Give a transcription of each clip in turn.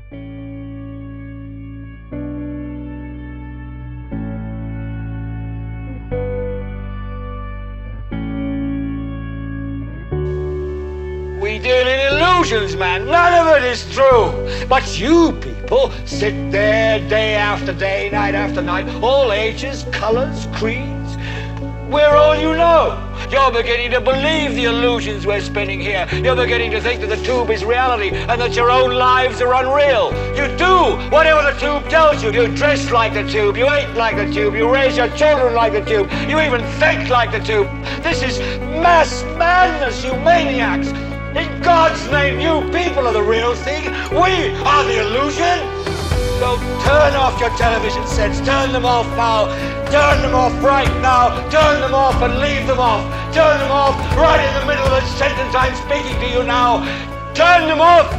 We deal in illusions, man. None of it is true. But you people sit there day after day, night after night, all ages, colors, creeds. We're all you know. You're beginning to believe the illusions we're spinning here. You're beginning to think that the tube is reality and that your own lives are unreal. You do whatever the tube tells you. You dress like the tube. You eat like the tube. You raise your children like the tube. You even think like the tube. This is mass madness, you maniacs. In God's name, you people are the real thing. We are the illusion. So turn off your television sets. Turn them off now. Turn them off right now. Turn them off and leave them off. Turn them off right in the middle of the sentence I'm speaking to you now. Turn them off.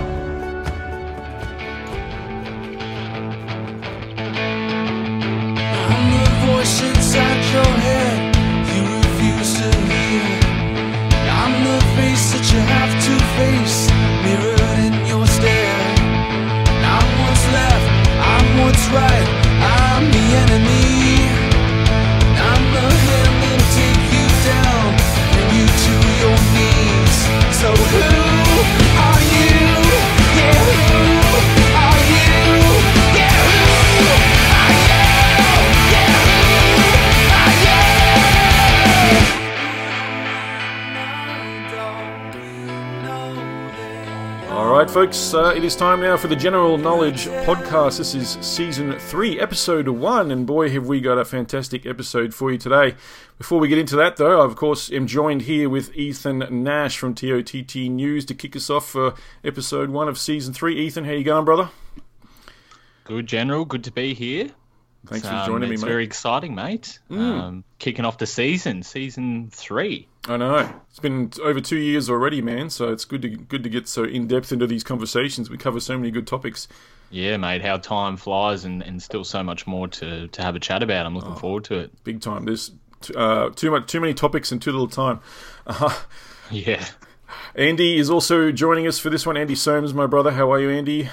I'm the voice inside your head you refuse to hear. I'm the face that you have to face, mirrored in your stare. I'm what's left, I'm what's right, I'm the enemy. I'm the hand that'll take you down, bring you to your knees. So who are you? Yeah, who are you? Yeah, who are you? Yeah, who are you? Alright folks, it is time now for the General Knowledge Podcast. This is Season 3, Episode 1, and boy have we got a fantastic episode for you today. Before we get into that though, I of course am joined here with Ethan Nash from TOTT News to kick us off for Episode 1 of Season 3. Ethan, how you going, brother? Good, General. Good to be here. Thanks for joining me, mate. It's very exciting, mate. Kicking off the Season 3. I know. It's been over 2 years already, man, so it's good to get so in-depth into these conversations. We cover so many good topics. Yeah, mate, how time flies and still so much more to have a chat about. I'm looking forward to it. Big time. There's too many topics and too little time. Yeah. Andy is also joining us for this one. Andy Soames, my brother. How are you, Andy?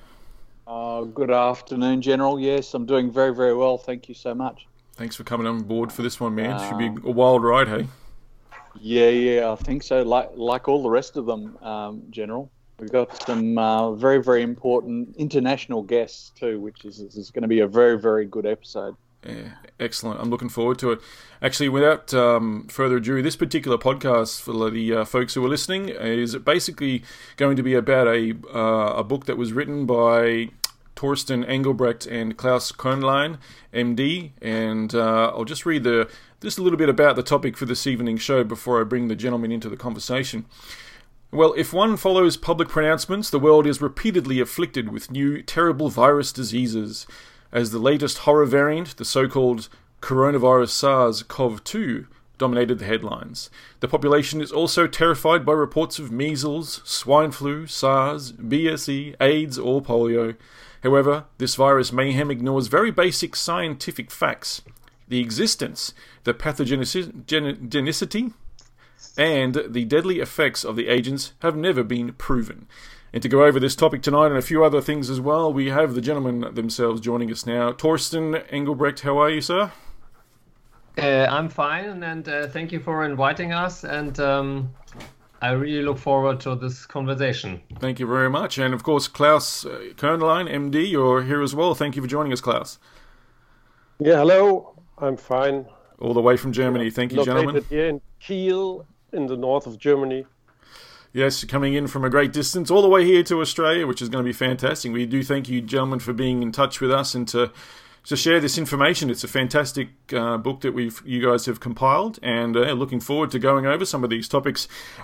Good afternoon, General. Yes, I'm doing very, very well. Thank you so much. Thanks for coming on board for this one, man. Should be a wild ride, hey? Yeah, I think so. Like all the rest of them, General. We've got some very, very important international guests too, which is going to be a very, very good episode. Yeah, excellent. I'm looking forward to it. Actually, without further ado, this particular podcast for the folks who are listening is basically going to be about a book that was written by Torsten Engelbrecht and Klaus Köhnlein, MD, and I'll just read just a little bit about the topic for this evening's show before I bring the gentleman into the conversation. Well, if one follows public pronouncements, the world is repeatedly afflicted with new terrible virus diseases. As the latest horror variant, the so-called coronavirus SARS-CoV-2, dominated the headlines. The population is also terrified by reports of measles, swine flu, SARS, BSE, AIDS or polio. However, this virus mayhem ignores very basic scientific facts. The existence, the pathogenicity, and the deadly effects of the agents have never been proven. And to go over this topic tonight and a few other things as well, we have the gentlemen themselves joining us now. Torsten Engelbrecht, how are you, sir? I'm fine, and thank you for inviting us, and I really look forward to this conversation. Thank you very much. And of course, Klaus Köhnlein, MD, you're here as well. Thank you for joining us, Klaus. Yeah, hello. I'm fine. All the way from Germany. Thank you, gentlemen. Located here in Kiel, in the north of Germany. Yes, coming in from a great distance, all the way here to Australia, which is going to be fantastic. We do thank you, gentlemen, for being in touch with us and to share this information. It's a fantastic book that you guys have compiled, and looking forward to going over some of these topics.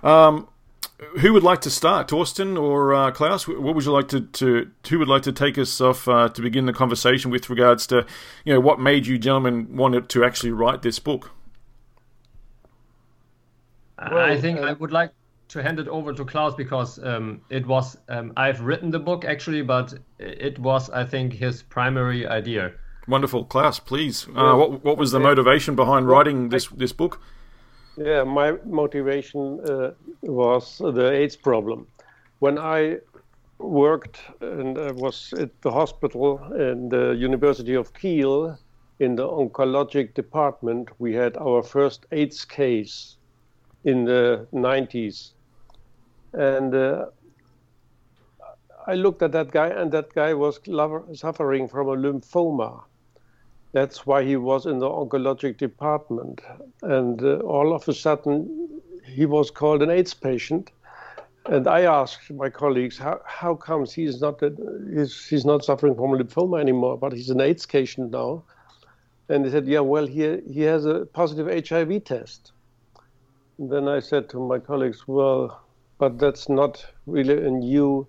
Who would like to start, Torsten or Klaus? What would you like who would like to take us off to begin the conversation with regards to, what made you gentlemen want to actually write this book? I think I would like to hand it over to Klaus because it was I've written the book actually, but it was, I think, his primary idea. Wonderful. Klaus, please. What was the motivation behind writing this book? Yeah, my motivation was the AIDS problem. When I worked and was at the hospital in the University of Kiel in the oncologic department. We had our first AIDS case in the 90s. And I looked at that guy, and that guy was suffering from a lymphoma. That's why he was in the oncologic department. And all of a sudden, he was called an AIDS patient. And I asked my colleagues, how comes he's not suffering from lymphoma anymore, but he's an AIDS patient now? And they said, yeah, well, he has a positive HIV test. And then I said to my colleagues, well, but that's not really a new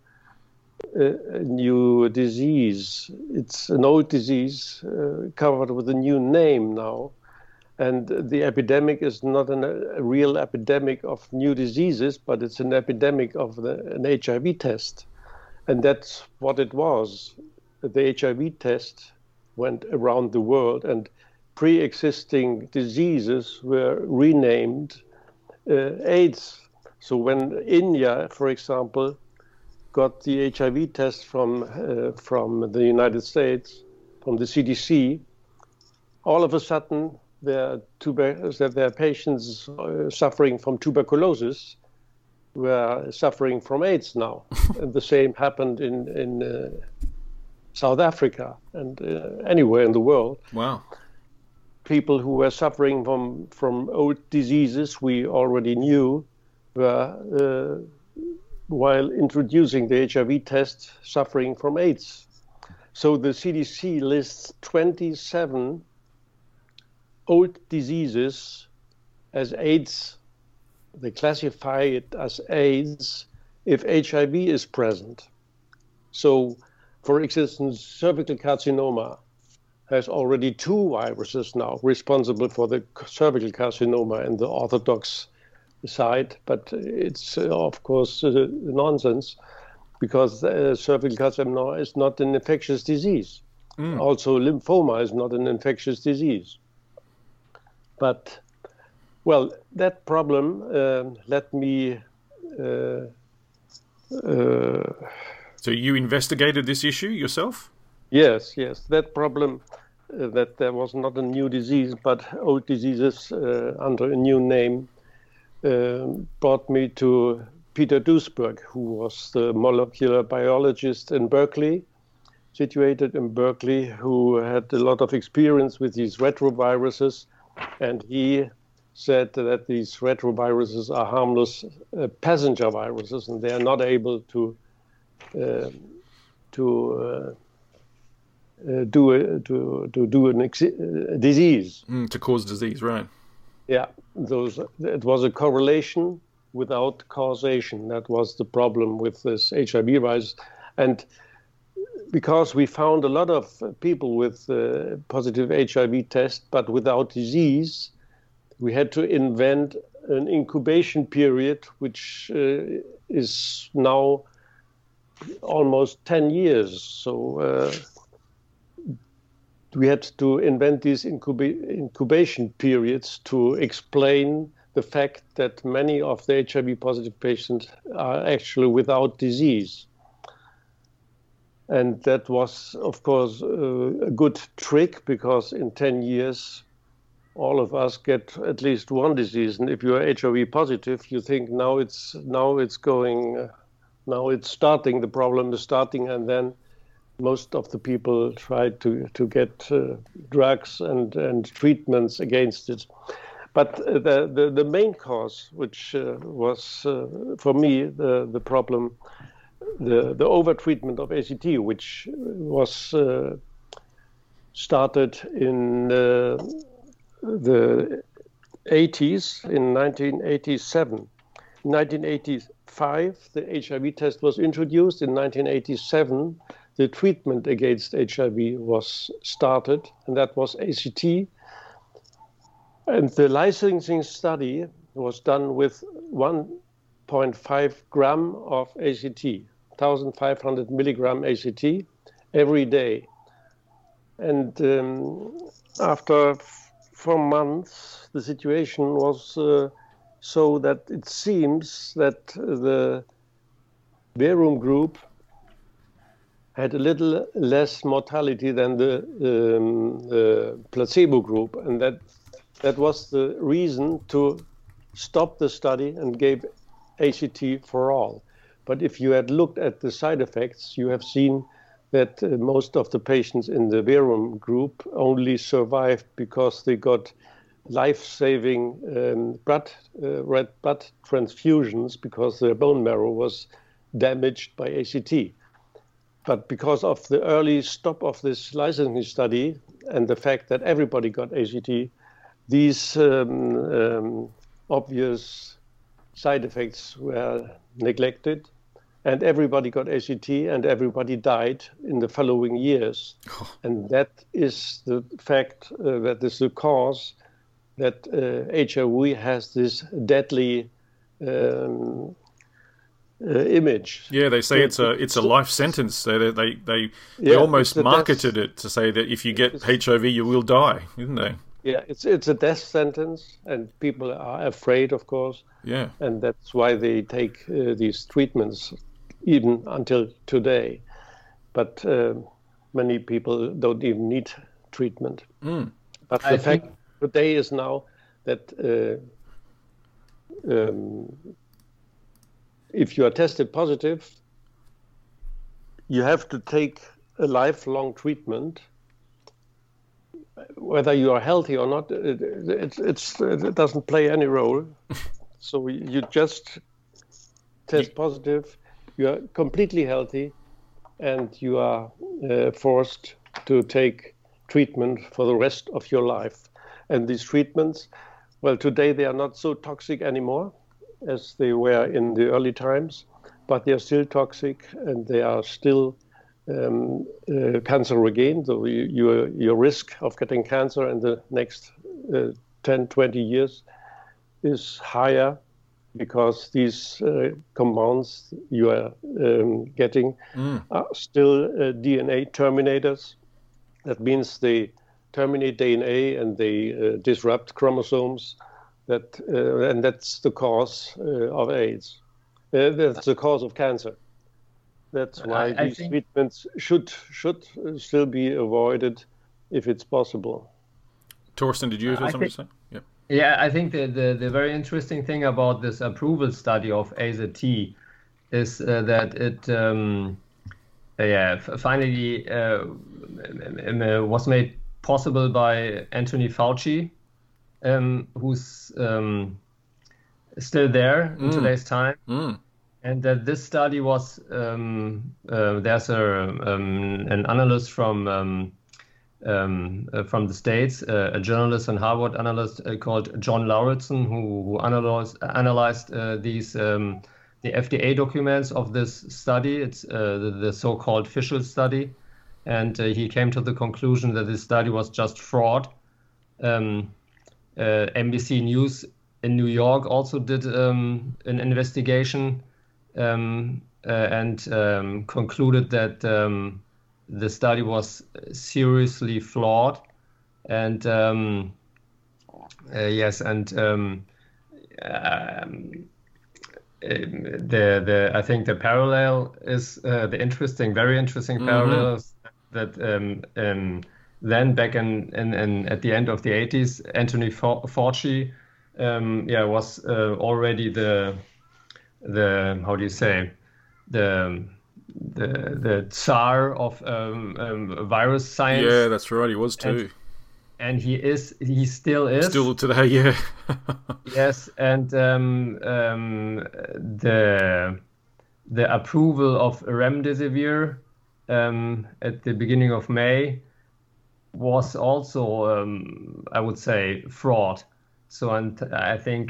disease. It's an old disease covered with a new name now. And the epidemic is not a real epidemic of new diseases, but it's an epidemic of an HIV test. And that's what it was. The HIV test went around the world, and pre-existing diseases were renamed AIDS. So when India, for example, got the HIV test from the United States, from the CDC, all of a sudden their patients suffering from tuberculosis were suffering from AIDS now. And the same happened in South Africa and anywhere in the world. Wow. People who were suffering from old diseases we already knew were, while introducing the HIV test, suffering from AIDS. So the CDC lists 27 old diseases as AIDS. They classify it as AIDS if HIV is present. So, for instance, cervical carcinoma has already 2 viruses now responsible for the cervical carcinoma in the orthodox side, but it's of course nonsense, because cervical carcinoma is not an infectious disease. Also, lymphoma is not an infectious disease. But, well, that problem let me... So you investigated this issue yourself? Yes. That problem, that there was not a new disease, but old diseases under a new name, brought me to Peter Duesberg, who was the molecular biologist in Berkeley, situated in Berkeley, who had a lot of experience with these retroviruses. And he said that these retroviruses are harmless passenger viruses, and they are not able to do a disease. To cause disease, right. Yeah, it was a correlation without causation. That was the problem with this HIV virus. And because we found a lot of people with positive HIV test, but without disease, we had to invent an incubation period, which is now almost 10 years. So we had to invent these incubation periods to explain the fact that many of the HIV positive patients are actually without disease. And that was, of course, a good trick, because in 10 years, all of us get at least one disease. And if you are HIV positive, you think now it's starting, the problem is starting, and then most of the people try to get drugs and treatments against it. But the main cause, which was for me the problem, the overtreatment of ACT, which was started in the 80s, in 1987. In 1985, the HIV test was introduced. In 1987, the treatment against HIV was started, and that was ACT. And the licensing study was done with 1.5 gram of ACT, 1,500 milligram ACT every day. And after 4 months, the situation was so that it seems that the Verum group had a little less mortality than the placebo group, and that was the reason to stop the study and gave ACT for all. But if you had looked at the side effects, you have seen that most of the patients in the Verum group only survived because they got life-saving red blood transfusions because their bone marrow was damaged by ACT. But because of the early stop of this licensing study and the fact that everybody got ACT, these obvious side effects were neglected, and everybody got ACT and everybody died in the following years. And that is the fact, that is the cause that HIV has this deadly image. Yeah, they say it's a life sentence. They almost marketed it to say that if you get HIV, you will die, isn't they? Yeah, it's a death sentence, and people are afraid, of course. Yeah, and that's why they take these treatments even until today. But many people don't even need treatment. But the fact today is now that if you are tested positive, you have to take a lifelong treatment. Whether you are healthy or not, it doesn't play any role. So you just test positive, you are completely healthy, and you are forced to take treatment for the rest of your life. And these treatments, well, today they are not so toxic anymore as they were in the early times, but they are still toxic and they are still cancerogen. So your risk of getting cancer in the next 10, 20 years is higher because these compounds you are getting are still DNA terminators. That means they terminate DNA and they disrupt chromosomes. And that's the cause of AIDS. That's the cause of cancer. That's why these treatments should still be avoided if it's possible. Torsten, did you have something to say? Yeah. Yeah, I think the very interesting thing about this approval study of AZT is that it finally was made possible by Anthony Fauci, who's still there in today's time. And that this study was, there's an analyst from the States, a journalist and Harvard analyst called John Lauritsen, who analyzed these the FDA documents of this study. It's the so-called Fischl study, and he came to the conclusion that this study was just fraud. NBC News in New York also did an investigation and concluded that the study was seriously flawed, and I think the parallel is the very interesting parallel is that then back in at the end of the 80s, Anthony Fauci was already the how do you say the tsar of virus science. Yeah, that's right. He was too. And he still is. Still today, yeah. Yes, and the approval of remdesivir at the beginning of May was also, I would say, fraud. So, and I think,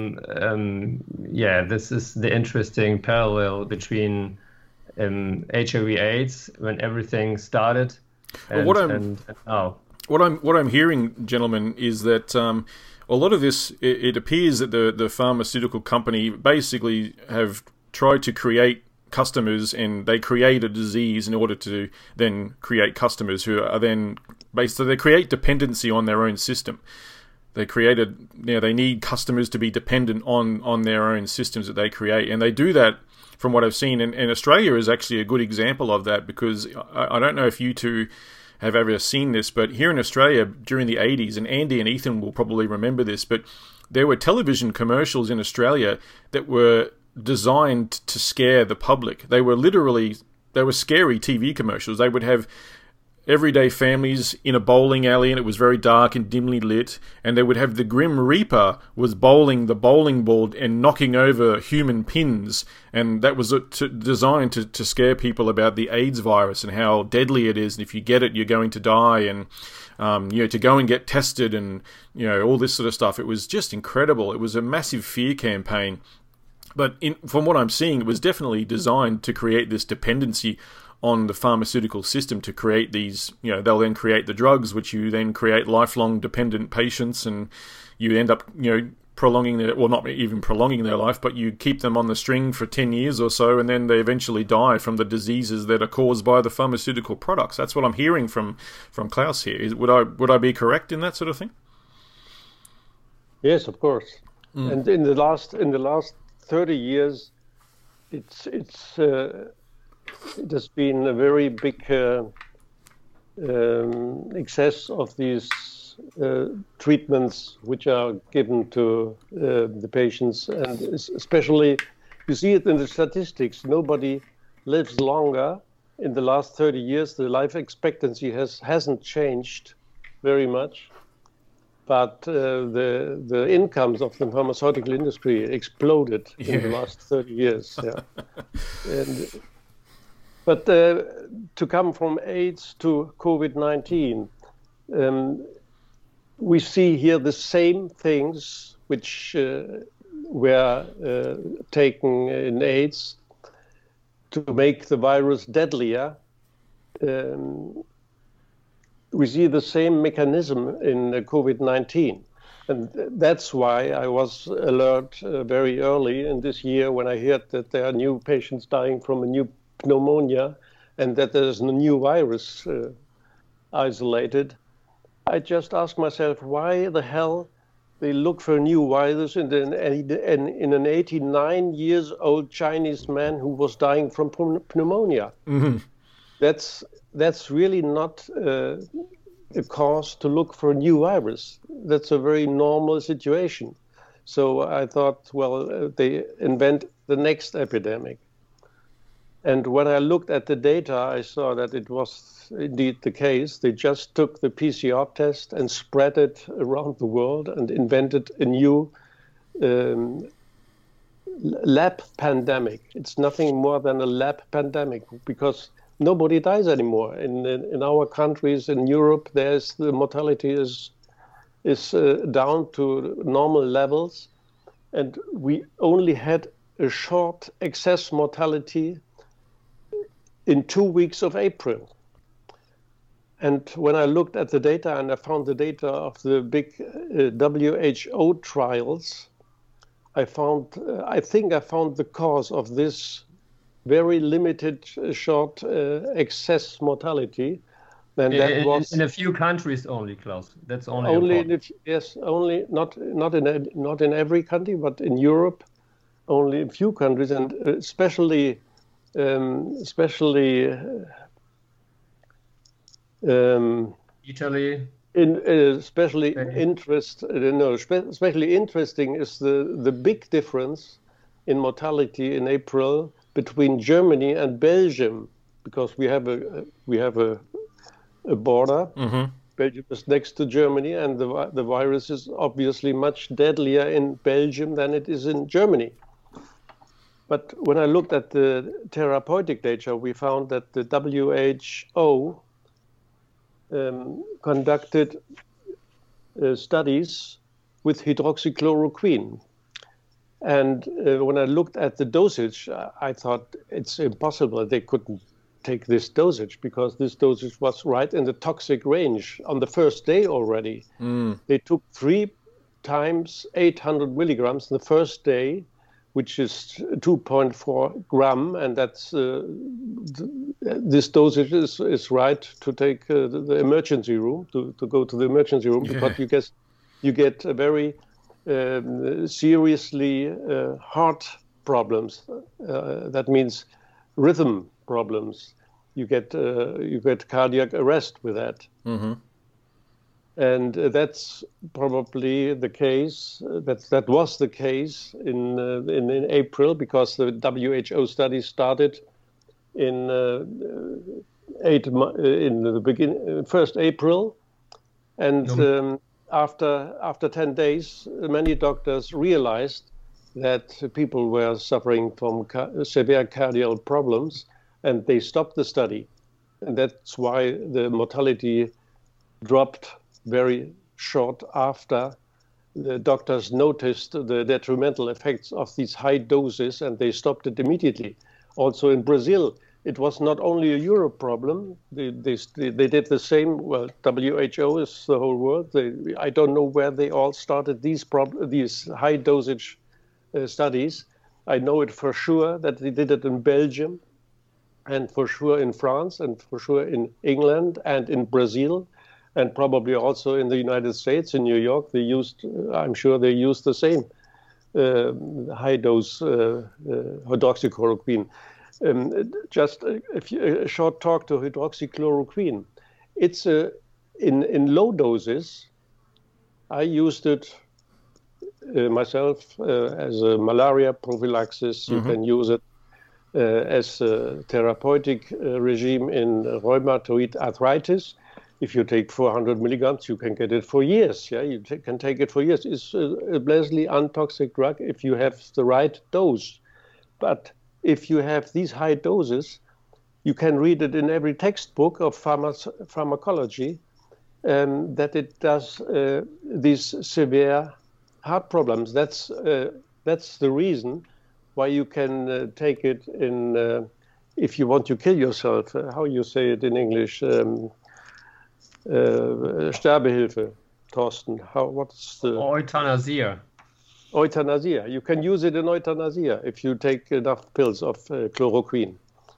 this is the interesting parallel between HIV/AIDS when everything started, and now. What I'm hearing, gentlemen, is that a lot of this, it appears that the pharmaceutical company basically have tried to create customers, and they create a disease in order to then create customers who are then so they create dependency on their own system. They need customers to be dependent on their own systems that they create, and they do that from what I've seen. And Australia is actually a good example of that, because I don't know if you two have ever seen this, but here in Australia during the 80s, and Andy and Ethan will probably remember this, but there were television commercials in Australia that were designed to scare the public. They were scary TV commercials. They would have everyday families in a bowling alley, and it was very dark and dimly lit, and they would have the Grim Reaper was bowling the bowling ball and knocking over human pins, and that was designed to scare people about the AIDS virus and how deadly it is, and if you get it, you're going to die, and to go and get tested, and all this sort of stuff. It was just incredible. It was a massive fear campaign, but from what I'm seeing, it was definitely designed to create this dependency on the pharmaceutical system to create these, they'll then create the drugs, which you then create lifelong dependent patients, and you end up, prolonging not even prolonging their life, but you keep them on the string for 10 years or so, and then they eventually die from the diseases that are caused by the pharmaceutical products. That's what I'm hearing from Klaus here. Would I be correct in that sort of thing? Yes, of course. And in the last 30 years, it has been a very big excess of these treatments which are given to the patients, and especially you see it in the statistics. Nobody lives longer in the last 30 years. The life expectancy hasn't changed very much, but the incomes of the pharmaceutical industry exploded in the last 30 years. Yeah. But to come from AIDS to COVID-19, we see here the same things which were taken in AIDS to make the virus deadlier. We see the same mechanism in COVID-19. And that's why I was alert very early in this year when I heard that there are new patients dying from a new pneumonia and that there's a new virus isolated. I just asked myself, why the hell they look for a new virus in an 89-years-old Chinese man who was dying from pneumonia? Mm-hmm. That's really not a cause to look for a new virus. That's a very normal situation. So I thought, well, they invent the next epidemic. And when I looked at the data, I saw that it was indeed the case. They just took the PCR test and spread it around the world and invented a new lab pandemic. It's nothing more than a lab pandemic because nobody dies anymore. In our countries, in Europe, the mortality is down to normal levels. And we only had a short excess mortality in 2 weeks of April. And when I looked at the data and I found the data of the big WHO trials, I think I found the cause of this very limited short excess mortality. And that was in a few countries only, Klaus. That's only not in every country, but in Europe, only a few countries, and especially Italy. Especially interesting is the big difference in mortality in April between Germany and Belgium, because we have a border. Mm-hmm. Belgium is next to Germany, and the virus is obviously much deadlier in Belgium than it is in Germany. But when I looked at the therapeutic data, we found that the WHO conducted studies with hydroxychloroquine. And when I looked at the dosage, I thought it's impossible they couldn't take this dosage, because this dosage was right in the toxic range on the first day already. They took 3 times 800 milligrams the first day, which is 2.4 gram, and that's this dosage is right to take the emergency room, to go to the emergency room, because you get a very seriously heart problems. That means rhythm problems. You get cardiac arrest with that. Mm-hmm. And that's probably the case. That was the case in April, because the WHO study started in the beginning, 1st April, and after 10 days, many doctors realized that people were suffering from severe cardiac problems, and they stopped the study, and that's why the mortality dropped very short after the doctors noticed the detrimental effects of these high doses, and they stopped it immediately. Also in Brazil, it was not only a Europe problem. They did the same. Well, WHO is the whole world. I don't know where they all started these high dosage studies. I know it for sure that they did it in Belgium, and for sure in France, and for sure in England, and in Brazil, and probably also in the United States, in New York. I'm sure they used the same high dose hydroxychloroquine. Just a short talk to hydroxychloroquine. It's in low doses. I used it myself as a malaria prophylaxis. You can use it as a therapeutic regime in rheumatoid arthritis. If you take 400 milligrams, you can get it for years. Yeah, you can take it for years. It's a blessedly untoxic drug if you have the right dose. But if you have these high doses, you can read it in every textbook of pharmacology that it does these severe heart problems. That's the reason why you can take it in if you want to kill yourself. How you say it in English? Sterbehilfe, Thorsten. What's the Euthanasia. Euthanasia. You can use it in euthanasia if you take enough pills of chloroquine.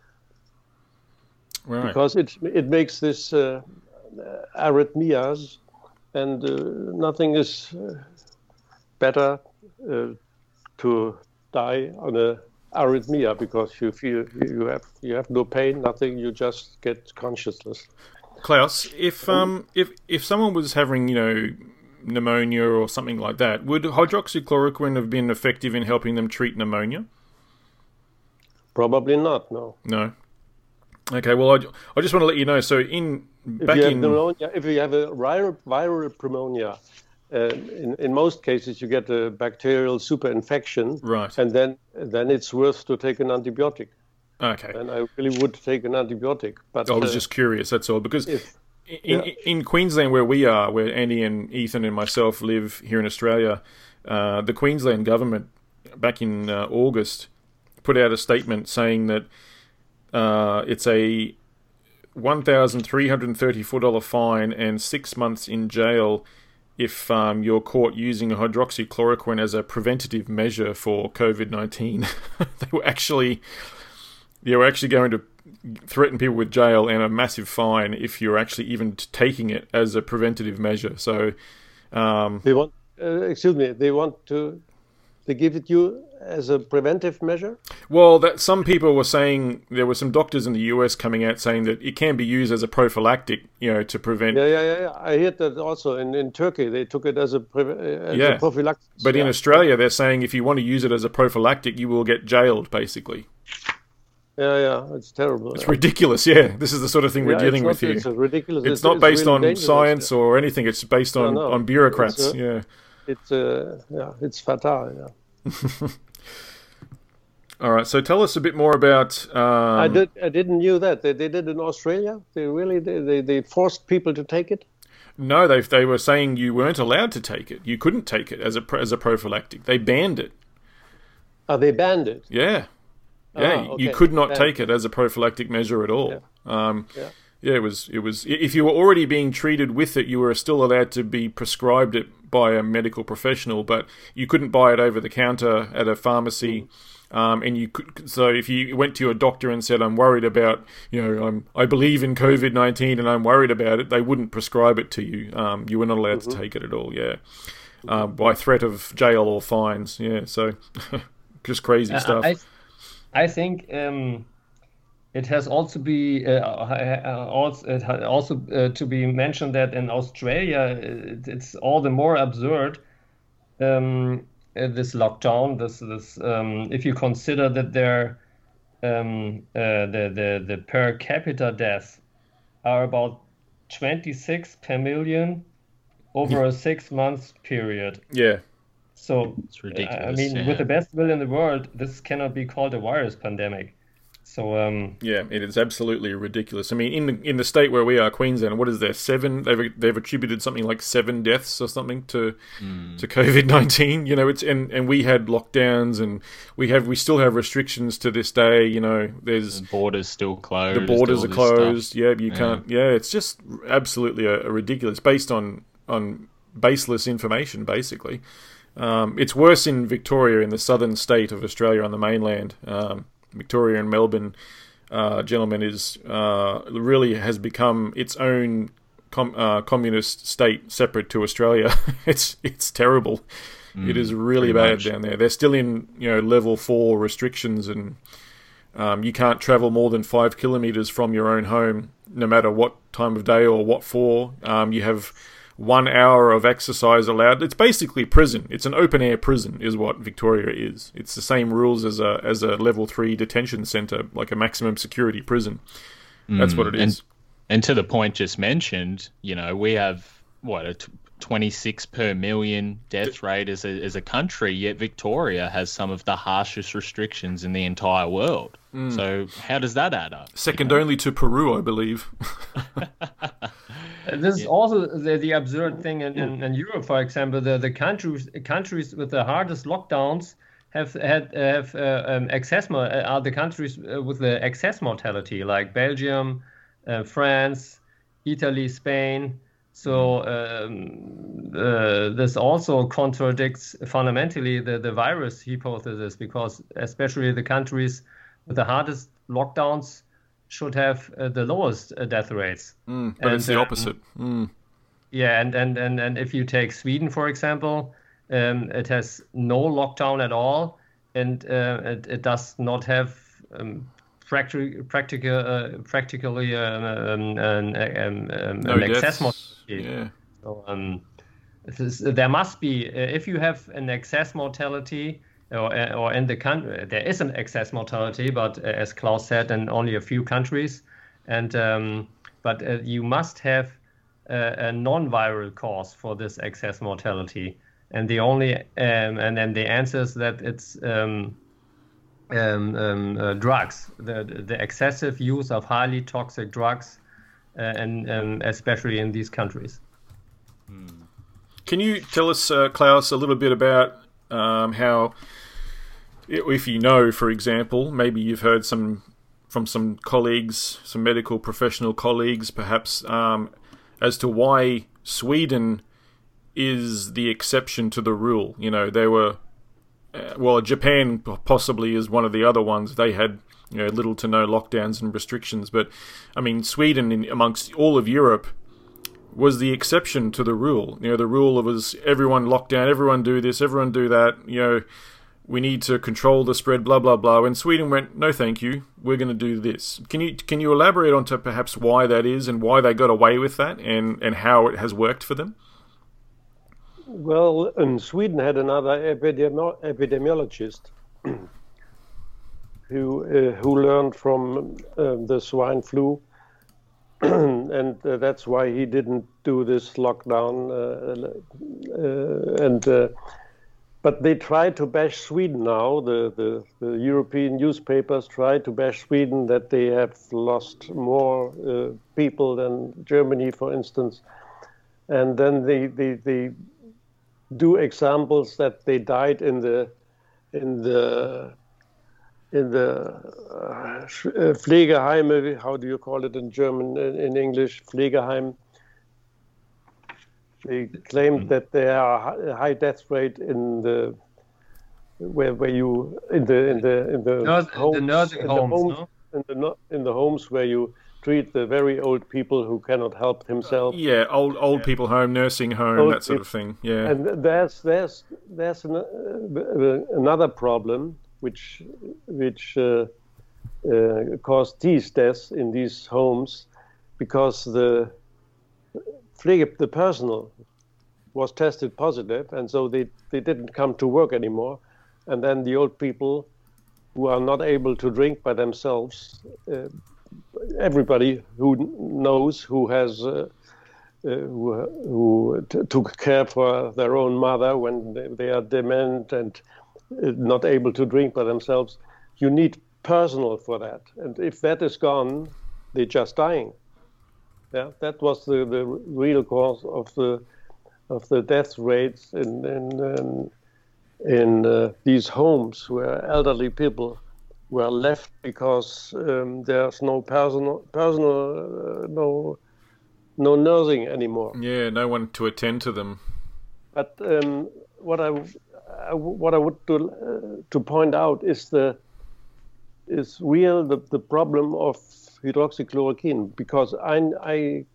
Right. Because it makes this arrhythmias, and nothing is better to die on a arrhythmia, because you feel you have no pain, nothing. You just get consciousness. Klaus, if someone was having, pneumonia or something like that, would hydroxychloroquine have been effective in helping them treat pneumonia? Probably not. No. No. Okay. Well, I just want to let you know. So if you have a viral pneumonia, in most cases you get a bacterial superinfection, right? And then it's worth to take an antibiotic. Okay. And I really would take an antibiotic. But I was just curious, that's all. Because in Queensland, where Andy and Ethan and myself live here in Australia, the Queensland government, back in August, put out a statement saying that it's a $1,334 fine and 6 months in jail if you're caught using hydroxychloroquine as a preventative measure for COVID-19. They were actually going to threaten people with jail and a massive fine if you're actually even taking it as a preventative measure. So they want to give it you as a preventive measure? Well, that some people were saying, there were some doctors in the US coming out saying that it can be used as a prophylactic, to prevent. Yeah. I heard that also in Turkey. They took it as a prophylactic. But in Australia, they're saying if you want to use it as a prophylactic, you will get jailed, basically. Yeah, it's terrible. It's ridiculous, yeah. This is the sort of thing we're dealing with here. It's ridiculous. It's not based really on science or anything. It's based on bureaucrats, It's fatal, yeah. All right, so tell us a bit more about... I didn't know that. They did it in Australia? They forced people to take it? No, they were saying you weren't allowed to take it. You couldn't take it as a prophylactic. They banned it. Oh, they banned it? Yeah. Yeah, okay. You could not take it as a prophylactic measure at all. It was. If you were already being treated with it, you were still allowed to be prescribed it by a medical professional, but you couldn't buy it over the counter at a pharmacy. And you could. So if you went to your doctor and said, "I'm worried about, I believe in COVID-19 and I'm worried about it," they wouldn't prescribe it to you. You were not allowed to take it at all. Yeah, by threat of jail or fines. Yeah, so. just crazy stuff. I think it has also to be mentioned that in Australia it's all the more absurd. This lockdown, this if you consider that the per capita deaths are about 26 per million over a 6 months period. Yeah. So it's ridiculous. I mean, with the best will in the world, this cannot be called a virus pandemic. So yeah, it is absolutely ridiculous. I mean, in the state where we are, Queensland, what is there? 7? They've attributed something like 7 deaths or something to COVID-19. You know, and we had lockdowns, and we still have restrictions to this day. You know, there's the borders still closed. The borders are closed. Stuff. Yeah, you can't. Yeah, it's just absolutely a ridiculous, based on baseless information, basically. It's worse in Victoria, in the southern state of Australia, on the mainland. Victoria and Melbourne, gentlemen, is really has become its own communist state, separate to Australia. It's terrible. It is really bad down there. They're still in level 4 restrictions, and you can't travel more than 5 kilometres from your own home, no matter what time of day or what for. You have 1 hour of exercise allowed. It's basically prison. It's an open air prison, is what Victoria is. It's the same rules as a level 3 detention centre, like a maximum security prison. That's what it is. And to the point just mentioned, we have a 26 per million death rate as a country, yet Victoria has some of the harshest restrictions in the entire world. So how does that add up? Second only to Peru, I believe. This is also the absurd thing in Europe, for example. The countries with the hardest lockdowns have excess are the countries with the excess mortality, like Belgium, France, Italy, Spain. So this also contradicts fundamentally the virus hypothesis, because especially the countries with the hardest lockdowns should have the lowest death rates. But it's the opposite. Yeah, and if you take Sweden, for example, it has no lockdown at all, and it does not have practically an excess mortality. Yeah. So, there must be, if you have an excess mortality, or in the country, there is an excess mortality, but as Klaus said, in only a few countries, and but you must have a non-viral cause for this excess mortality, and the only and then the answer is that it's drugs, the excessive use of highly toxic drugs, and especially in these countries. Can you tell us, Klaus, a little bit about how, if you know, for example, maybe you've heard from some colleagues, some medical professional colleagues, perhaps, as to why Sweden is the exception to the rule. They were, Japan possibly is one of the other ones. They had, little to no lockdowns and restrictions. But, I mean, Sweden, amongst all of Europe, was the exception to the rule. The rule was everyone locked down, everyone do this, everyone do that. We need to control the spread, blah, blah, blah. And Sweden went, no, thank you, we're going to do this. Can you elaborate on to perhaps why that is, and why they got away with that, and how it has worked for them? Well, Sweden had another epidemiologist who learned from the swine flu, and that's why he didn't do this lockdown. But they try to bash Sweden now. The European newspapers try to bash Sweden, that they have lost more people than Germany, for instance. And then they do examples that they died in the Pflegeheime. How do you call it in German? In English, Pflegeheim. They claimed that there are a high death rate in the homes where you treat the very old people who cannot help themselves. Yeah, old people home, nursing home, that sort of thing. Yeah, and there's another problem, which caused these deaths in these homes, because the personnel was tested positive, and so they didn't come to work anymore. And then the old people who are not able to drink by themselves, everybody who knows, who has who took care for their own mother when they are dement and not able to drink by themselves, you need personnel for that. And if that is gone, they're just dying. Yeah, that was the real cause of the death rates in these homes where elderly people were left because there's no no nursing anymore. Yeah, no one to attend to them. But what I would do to point out is the problem of hydroxychloroquine, because I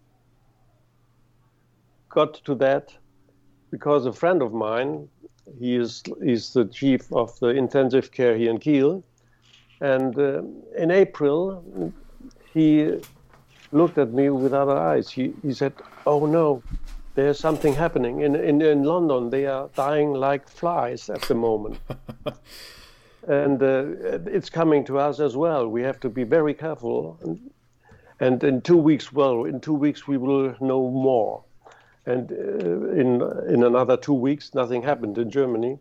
got to that because a friend of mine, he's the chief of the intensive care here in Kiel, and in April he looked at me with other eyes. He said, "Oh no, there's something happening in London. They are dying like flies at the moment." And it's coming to us as well. We have to be very careful. And in 2 weeks, we will know more. And in another 2 weeks, nothing happened in Germany.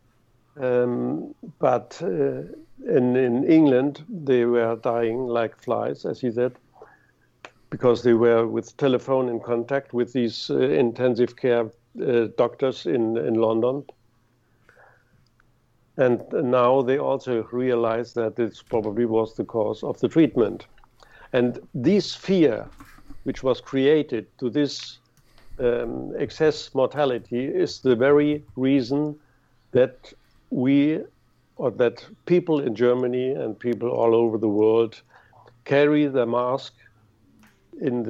But in England, they were dying like flies, as he said, because they were with telephone in contact with these intensive care doctors in London. And now they also realize that this probably was the cause of the treatment. And this fear, which was created to this excess mortality, is the very reason that that people in Germany and people all over the world carry the mask in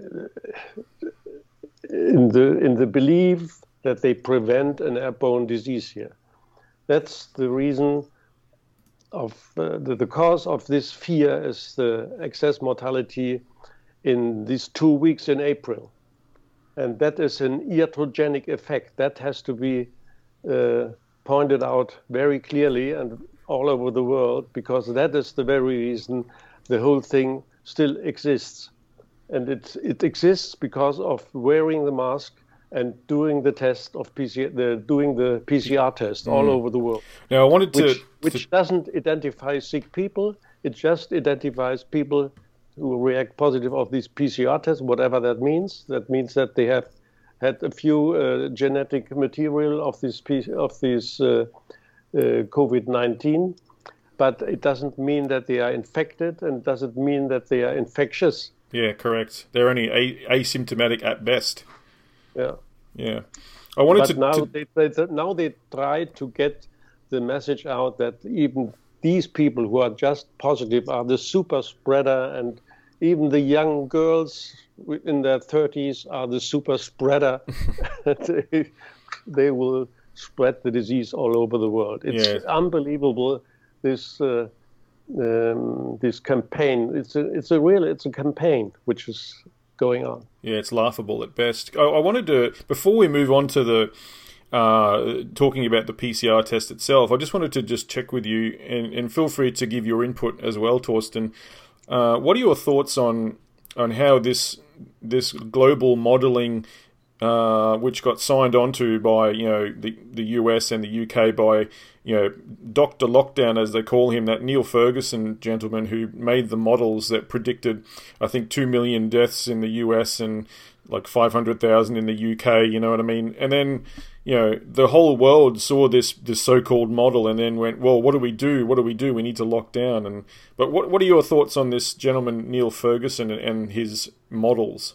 the belief that they prevent an airborne disease here. That's the reason of the cause of this fear is the excess mortality in these 2 weeks in April. And that is an iatrogenic effect. That has to be pointed out very clearly and all over the world, because that is the very reason the whole thing still exists. And it exists because of wearing the mask and doing the test of doing the PCR test all over the world. Now, I wanted which doesn't identify sick people. It just identifies people who react positive of these PCR tests, whatever that means. That means that they have had a few genetic material of this COVID-19, but it doesn't mean that they are infected, and doesn't mean that they are infectious. Yeah, correct. They're only asymptomatic at best. Yeah. Yeah. I wanted now they try to get the message out that even these people who are just positive are the super spreader, and even the young girls in their 30s are the super spreader. They will spread the disease all over the world. It's unbelievable, this campaign. It's a campaign which is going on. Yeah, it's laughable at best. I wanted to, before we move on to the talking about the PCR test itself, I just wanted to just check with you, and feel free to give your input as well, Torsten. What are your thoughts on how this global modelling, which got signed onto by the US and the UK by Dr. Lockdown, as they call him, that Neil Ferguson gentleman who made the models that predicted, I think, 2 million deaths in the US and like 500,000 in the UK, you know what I mean? And then, the whole world saw this so-called model and then went, well, what do we do? We need to lock down. But what are your thoughts on this gentleman, Neil Ferguson, and his models?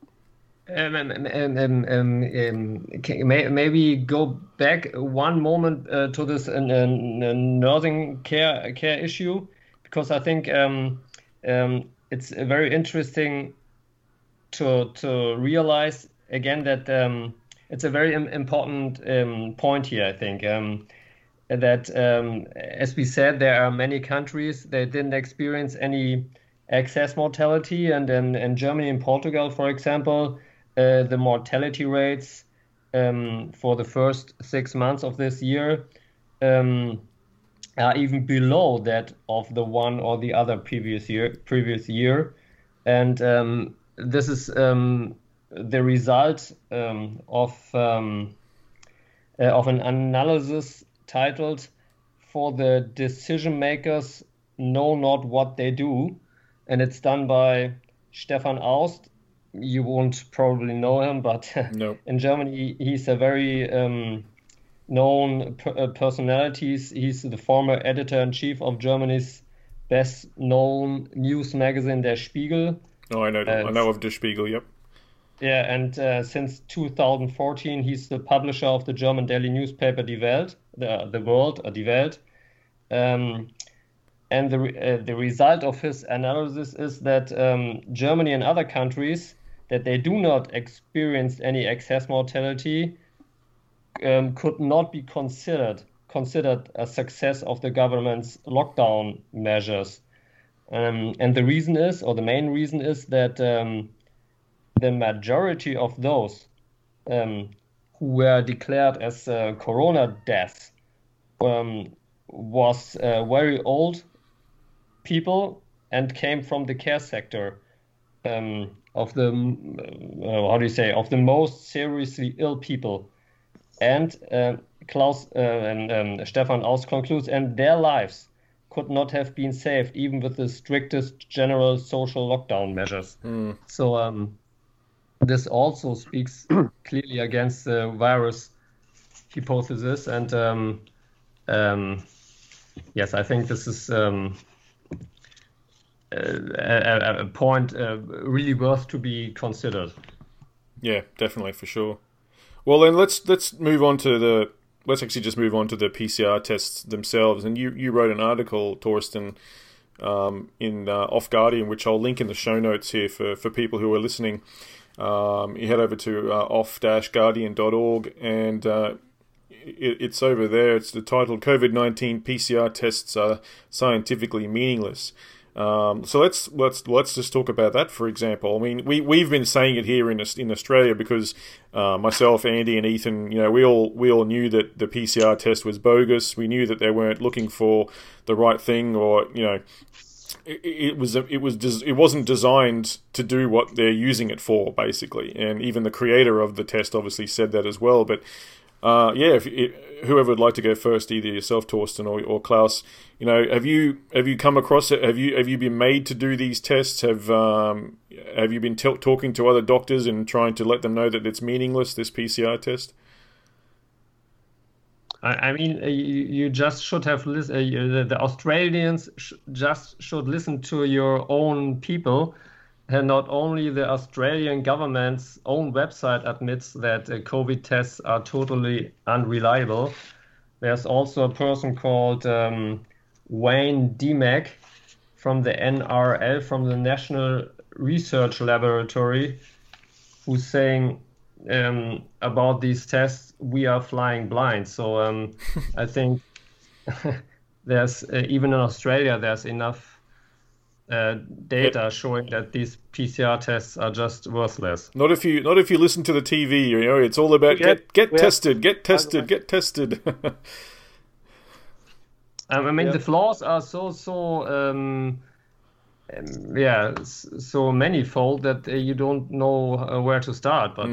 Maybe go back one moment to this nursing care issue, because I think it's very interesting to realize again that it's a very important point here. I think that, as we said, there are many countries that didn't experience any excess mortality, and in Germany and Portugal, for example, the mortality rates for the first 6 months of this year are even below that of the one or the other previous year, and this is the result of an analysis titled "For the Decision Makers Know Not What They Do," and it's done by Stefan Aust. You won't probably know him, but No. in Germany he's a very known personality. He's the former editor-in-chief of Germany's best-known news magazine, Der Spiegel. Oh, I know of Der Spiegel, yep. Yeah, and since 2014, he's the publisher of the German daily newspaper Die Welt, the World, Die Welt. And the result of his analysis is that Germany and other countries, that they do not experience any excess mortality, could not be considered a success of the government's lockdown measures. And the reason is, or the main reason is, that the majority of those who were declared as corona deaths was very old people and came from the care sector, of the of the most seriously ill people. And Klaus and Stefan Aust concludes, and their lives could not have been saved even with the strictest general social lockdown measures. So this also speaks clearly against the virus hypothesis, and yes, I think this is a point really worth to be considered. Yeah, definitely, for sure. Well, then let's move on to let's actually just move on to the PCR tests themselves. And you wrote an article, Torsten, in Off Guardian, which I'll link in the show notes here for people who are listening. You head over to off-guardian.org, and it's over there. It's the title, COVID-19 PCR tests are scientifically meaningless. So let's just talk about that, for example. I mean, we've been saying it here in Australia because myself, Andy, and Ethan, we all knew that the PCR test was bogus. We knew that they weren't looking for the right thing, or it wasn't designed to do what they're using it for, basically. And even the creator of the test obviously said that as well. But whoever would like to go first, either yourself, Torsten, or Klaus, have you come across it? Have you been made to do these tests? Have you been talking to other doctors and trying to let them know that it's meaningless, this PCR test? I mean, you just should have listened. The Australians just should listen to your own people. And not only the Australian government's own website admits that COVID tests are totally unreliable. There's also a person called Wayne Demack from the NRL, from the National Research Laboratory, who's saying about these tests, we are flying blind. So I think there's, even in Australia, there's enough data showing that these PCR tests are just worthless. Not if you listen to the TV. It's all about get tested. I mean, the flaws are so manifold that you don't know where to start. But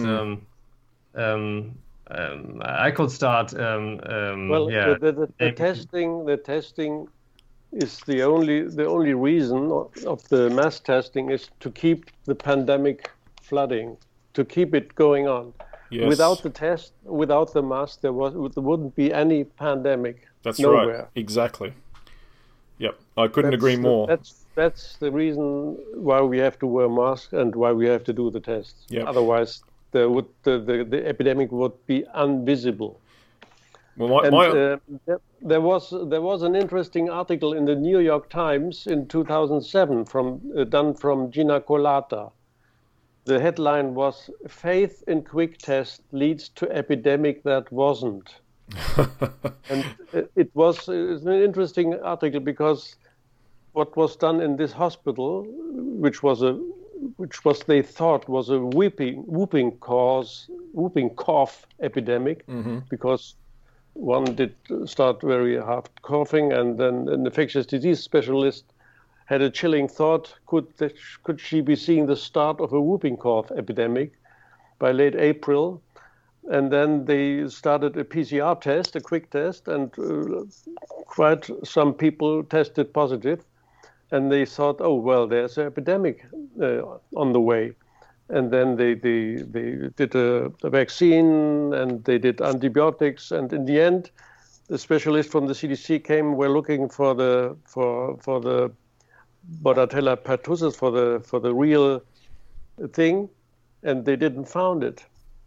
I could start. The testing is the only reason of the mass testing is to keep the pandemic flooding, to keep it going on. Yes. Without the test, without the mask, there wouldn't be any pandemic. That's nowhere. Right. Exactly. Yep. I couldn't agree more. That's the reason why we have to wear masks and why we have to do the tests. Yep. Otherwise, the epidemic would be invisible. Well, there was an interesting article in the New York Times in 2007 done from Gina Kolata. The headline was "Faith in quick test leads to epidemic that wasn't." And it's an interesting article because what was done in this hospital, which they thought was a whooping cough epidemic, because one did start very hard coughing, and then an infectious disease specialist had a chilling thought: could she be seeing the start of a whooping cough epidemic by late April? And then they started a PCR test, a quick test, and quite some people tested positive. And they thought, oh, well, there's an epidemic on the way. And then they did a vaccine, and they did antibiotics. And in the end, the specialist from the CDC were looking for the Bordetella pertussis, for the real thing, and they didn't find it.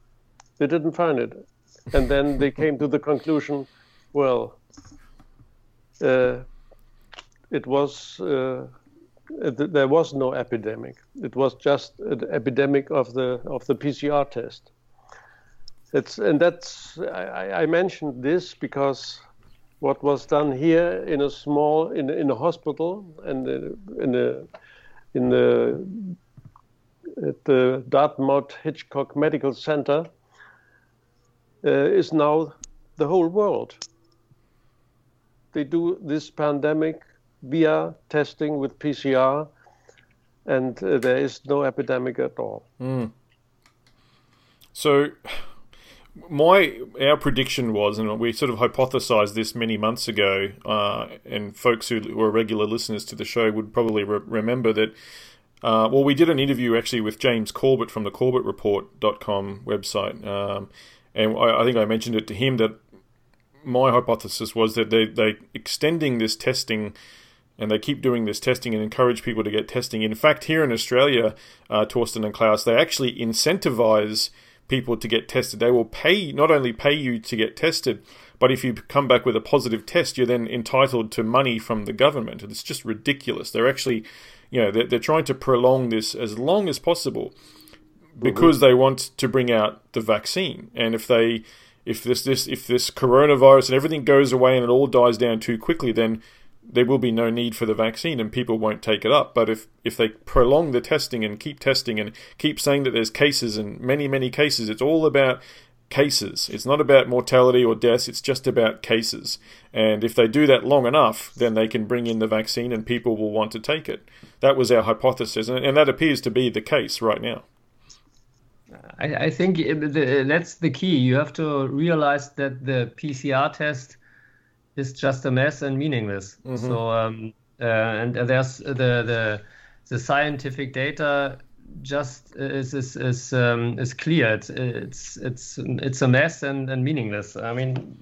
And then they came to the conclusion, well, there was no epidemic. It was just an epidemic of the PCR test. I mentioned this because what was done here in a hospital and at the Dartmouth Hitchcock Medical Center is now the whole world. They do this pandemic via testing with PCR, and there is no epidemic at all. So our prediction was, and we sort of hypothesized this many months ago, and folks who were regular listeners to the show would probably remember that, we did an interview actually with James Corbett from the CorbettReport.com website, and I think I mentioned it to him that my hypothesis was that they extending this testing, and they keep doing this testing and encourage people to get testing. In fact, here in Australia, Torsten and Klaus, they actually incentivize people to get tested. They will not only pay you to get tested, but if you come back with a positive test, you're then entitled to money from the government. It's just ridiculous. They're actually, they're trying to prolong this as long as possible because they want to bring out the vaccine. And if this coronavirus and everything goes away and it all dies down too quickly, then there will be no need for the vaccine and people won't take it up. But if they prolong the testing and keep saying that there's cases and many, many cases, it's all about cases. It's not about mortality or deaths, it's just about cases. And if they do that long enough, then they can bring in the vaccine and people will want to take it. That was our hypothesis, and that appears to be the case right now. I think that's the key. You have to realize that the PCR test is just a mess and meaningless. So and there's the scientific data just is clear. It's a mess and meaningless. I mean,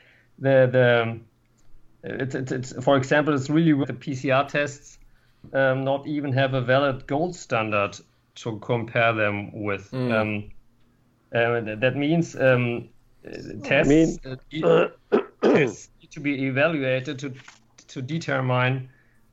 it's for example, it's really with the PCR tests not even have a valid gold standard to compare them with. That means tests need to be evaluated to determine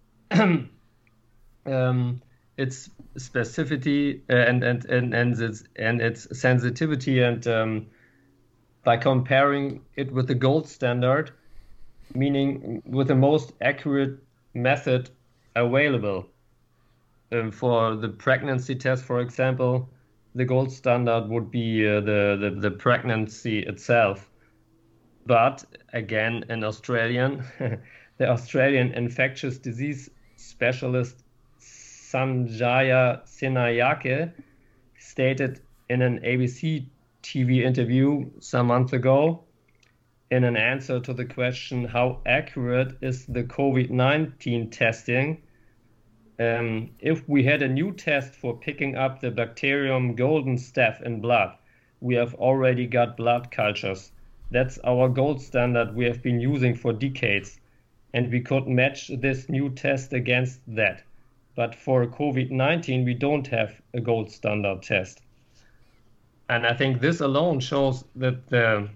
its specificity and its sensitivity, and by comparing it with the gold standard, meaning with the most accurate method available. For the pregnancy test, for example, the gold standard would be the pregnancy itself. But again, the Australian infectious disease specialist Sanjaya Sinayake stated in an ABC TV interview some months ago, in an answer to the question, how accurate is the COVID-19 testing? If we had a new test for picking up the bacterium golden staph in blood, we have already got blood cultures. That's our gold standard we have been using for decades, and we could match this new test against that. But for COVID-19, we don't have a gold standard test. And I think this alone shows that the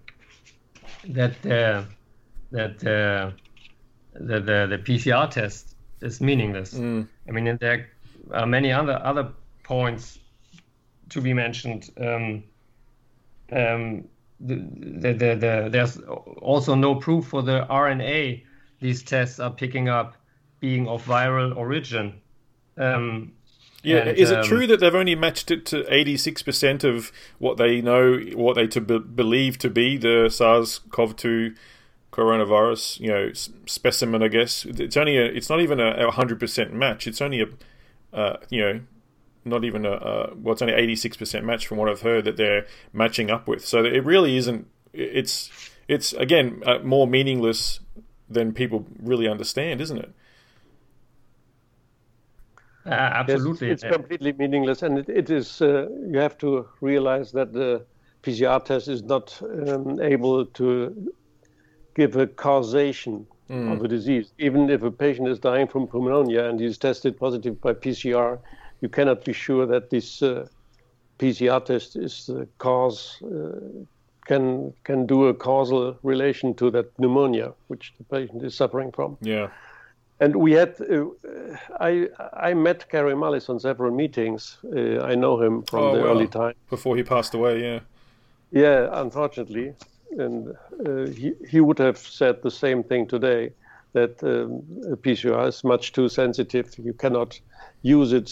PCR test is meaningless. I mean, there are many other points to be mentioned. there's also no proof for the RNA these tests are picking up being of viral origin. Is it true that they've only matched it to 86% of what they know, what they believe to be the SARS-CoV-2 coronavirus, specimen? I guess it's not even a 100% match. It's only not even it's only 86% match from what I've heard that they're matching up with. So it really isn't. It's again more meaningless than people really understand, isn't it? Absolutely, it's completely meaningless, and it is. You have to realize that the PCR test is not able to give a causation of a disease. Even if a patient is dying from pneumonia and he's tested positive by PCR, you cannot be sure that this PCR test is the cause. Can do a causal relation to that pneumonia which the patient is suffering from. Yeah. And we had, I met Gary Mullis on several meetings. I know him from the early time. Before he passed away, yeah. Yeah, unfortunately. And he would have said the same thing today, that PCR is much too sensitive. You cannot use it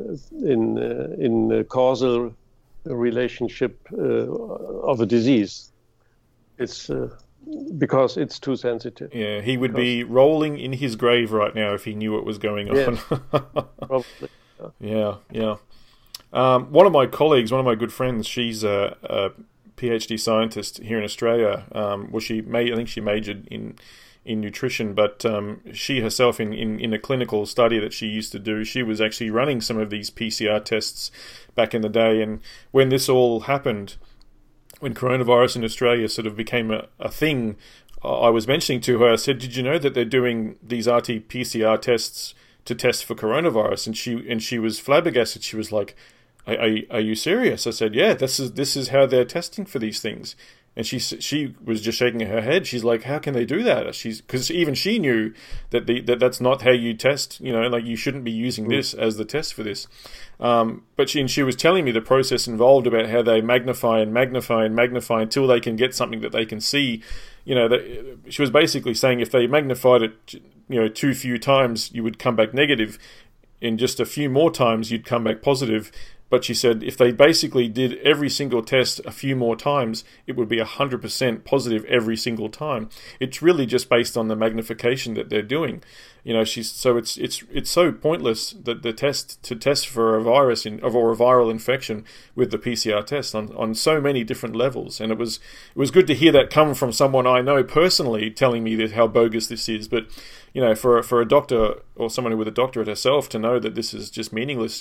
in a causal relationship of a disease. It's because it's too sensitive. Yeah, he would be rolling in his grave right now if he knew what was going on. Yes, probably. Yeah. One of my colleagues, one of my good friends, she's a PhD scientist here in Australia. I think she majored in nutrition, but she herself, in a clinical study that she used to do, she was actually running some of these PCR tests back in the day. And when this all happened, when coronavirus in Australia sort of became a thing, I was mentioning to her, I said, did you know that they're doing these RT-PCR tests to test for coronavirus? And she was flabbergasted. She was like, are you serious? I said, yeah, this is how they're testing for these things. And she was just shaking her head. She's like, how can they do that? Because even she knew that that's not how you test. You shouldn't be using this as the test for this. But she was telling me the process involved about how they magnify until they can get something that they can see. She was basically saying if they magnified it, too few times, you would come back negative. In just a few more times, you'd come back positive. But she said if they basically did every single test a few more times, it would be 100% positive every single time. It's really just based on the magnification that they're doing. It's so pointless that the test for a virus or a viral infection with the PCR test on so many different levels. And it was good to hear that come from someone I know personally telling me that how bogus this is. But for a doctor or someone with a doctorate herself to know that this is just meaningless,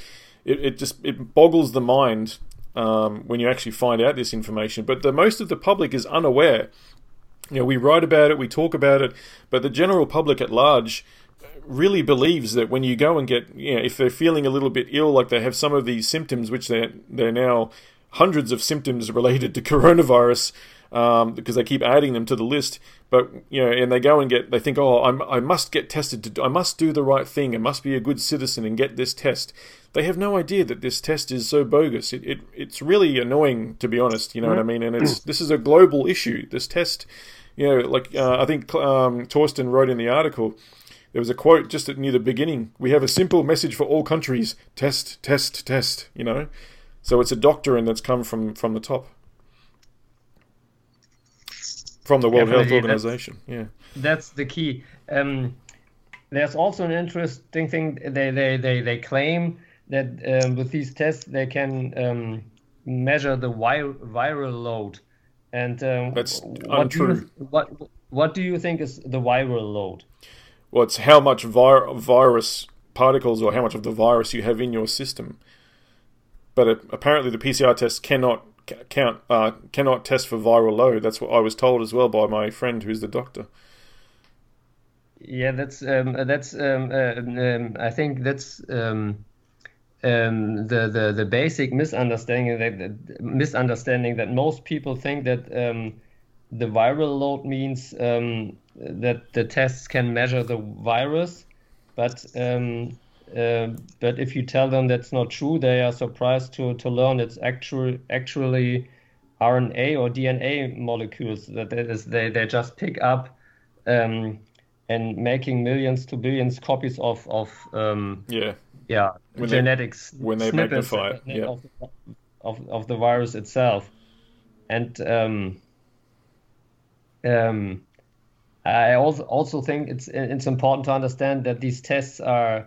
it boggles the mind when you actually find out this information. But most of the public is unaware. We write about it, we talk about it, but the general public at large really believes that when you go and get, if they're feeling a little bit ill, like they have some of these symptoms, which they're now hundreds of symptoms related to coronavirus, because they keep adding them to the list. But and they think, I must get tested. I must do the right thing. I must be a good citizen and get this test. They have no idea that this test is so bogus. It's really annoying, to be honest. You know what I mean? And this is a global issue. This test, I think Torsten wrote in the article. There was a quote just near the beginning. We have a simple message for all countries: test, test, test. So it's a doctrine that's come from the top. From the World Health Organization, that's the key. There's also an interesting thing. They claim that with these tests they can measure the viral load, and that's untrue. What do you think is the viral load? Well, it's how much virus particles or how much of the virus you have in your system. But apparently, the PCR test cannot test for viral load. That's what I was told as well by my friend who's the doctor. Yeah, I think that's the basic misunderstanding that most people think that the viral load means that the tests can measure the virus, but if you tell them that's not true, they are surprised to learn it's actually RNA or DNA molecules that they just pick up and making millions to billions copies of genetics when they snippets magnify it, of the virus itself. And I also think it's important to understand that these tests are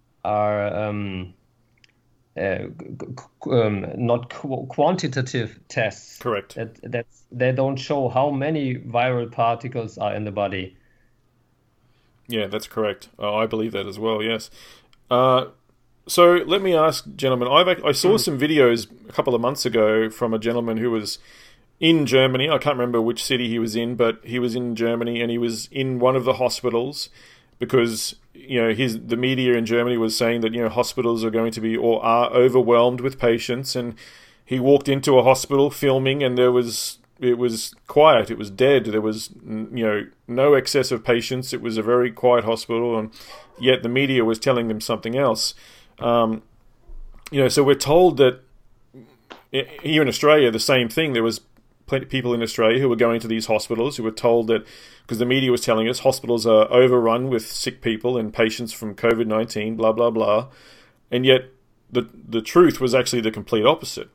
not quantitative tests. Correct. That they don't show how many viral particles are in the body. Yeah, that's correct. I believe that as well. Yes. So let me ask, gentlemen. I saw some videos a couple of months ago from a gentleman who was in Germany. I can't remember which city he was in, but he was in Germany and he was in one of the hospitals because the media in Germany was saying that hospitals are going to be or are overwhelmed with patients, and he walked into a hospital filming, and it was quiet, it was dead, there was no excess of patients, it was a very quiet hospital, and yet the media was telling them something else. So we're told that here in Australia the same thing. There was plenty of people in Australia who were going to these hospitals who were told that, because the media was telling us hospitals are overrun with sick people and patients from COVID-19, blah, blah, blah. And yet the truth was actually the complete opposite.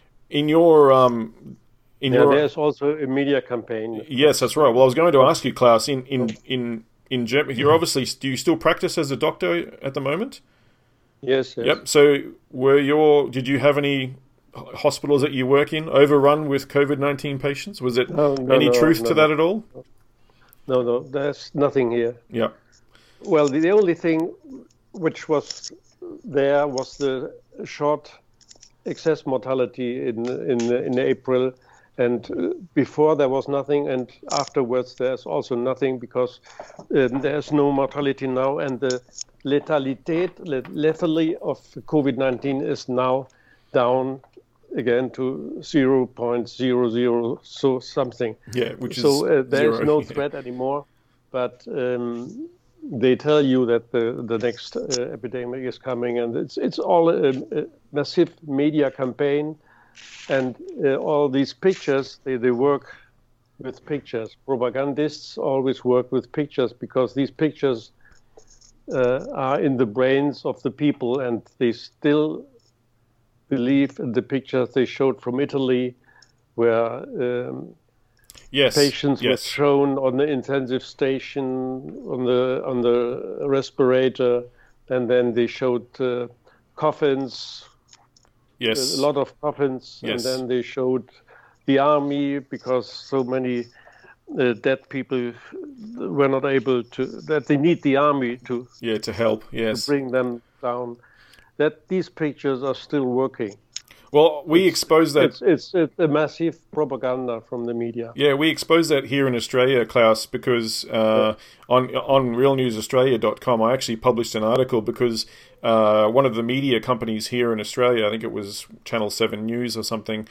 There's also a media campaign. Yes, that's right. Well, I was going to ask you, Klaus, in Germany, you're obviously, do you still practice as a doctor at the moment? Yes. Yep. So did you have any hospitals that you work in overrun with COVID-19 patients? Was it any truth to that at all? No, there's nothing here. Yeah. Well, the only thing which was there was the short excess mortality in April, and before there was nothing, and afterwards there's also nothing, because there's no mortality now, and the lethality of COVID-19 is now down again to 0.00 so something. Yeah, which is there's no threat anymore, but they tell you that the next epidemic is coming, and it's all a massive media campaign, and all these pictures, they work with pictures. Propagandists always work with pictures because these pictures are in the brains of the people, and they still believe in the pictures they showed from Italy, where patients were shown on the intensive station on the respirator, and then they showed coffins. Yes, a lot of coffins, yes. And then they showed the army, because so many dead people were not able to. That they need the army to help. Yes, to bring them down. That these pictures are still working. Well, we expose that. It's a massive propaganda from the media. Yeah, we expose that here in Australia, Klaus, because on realnewsaustralia.com I actually published an article because one of the media companies here in Australia, I think it was Channel 7 News or something,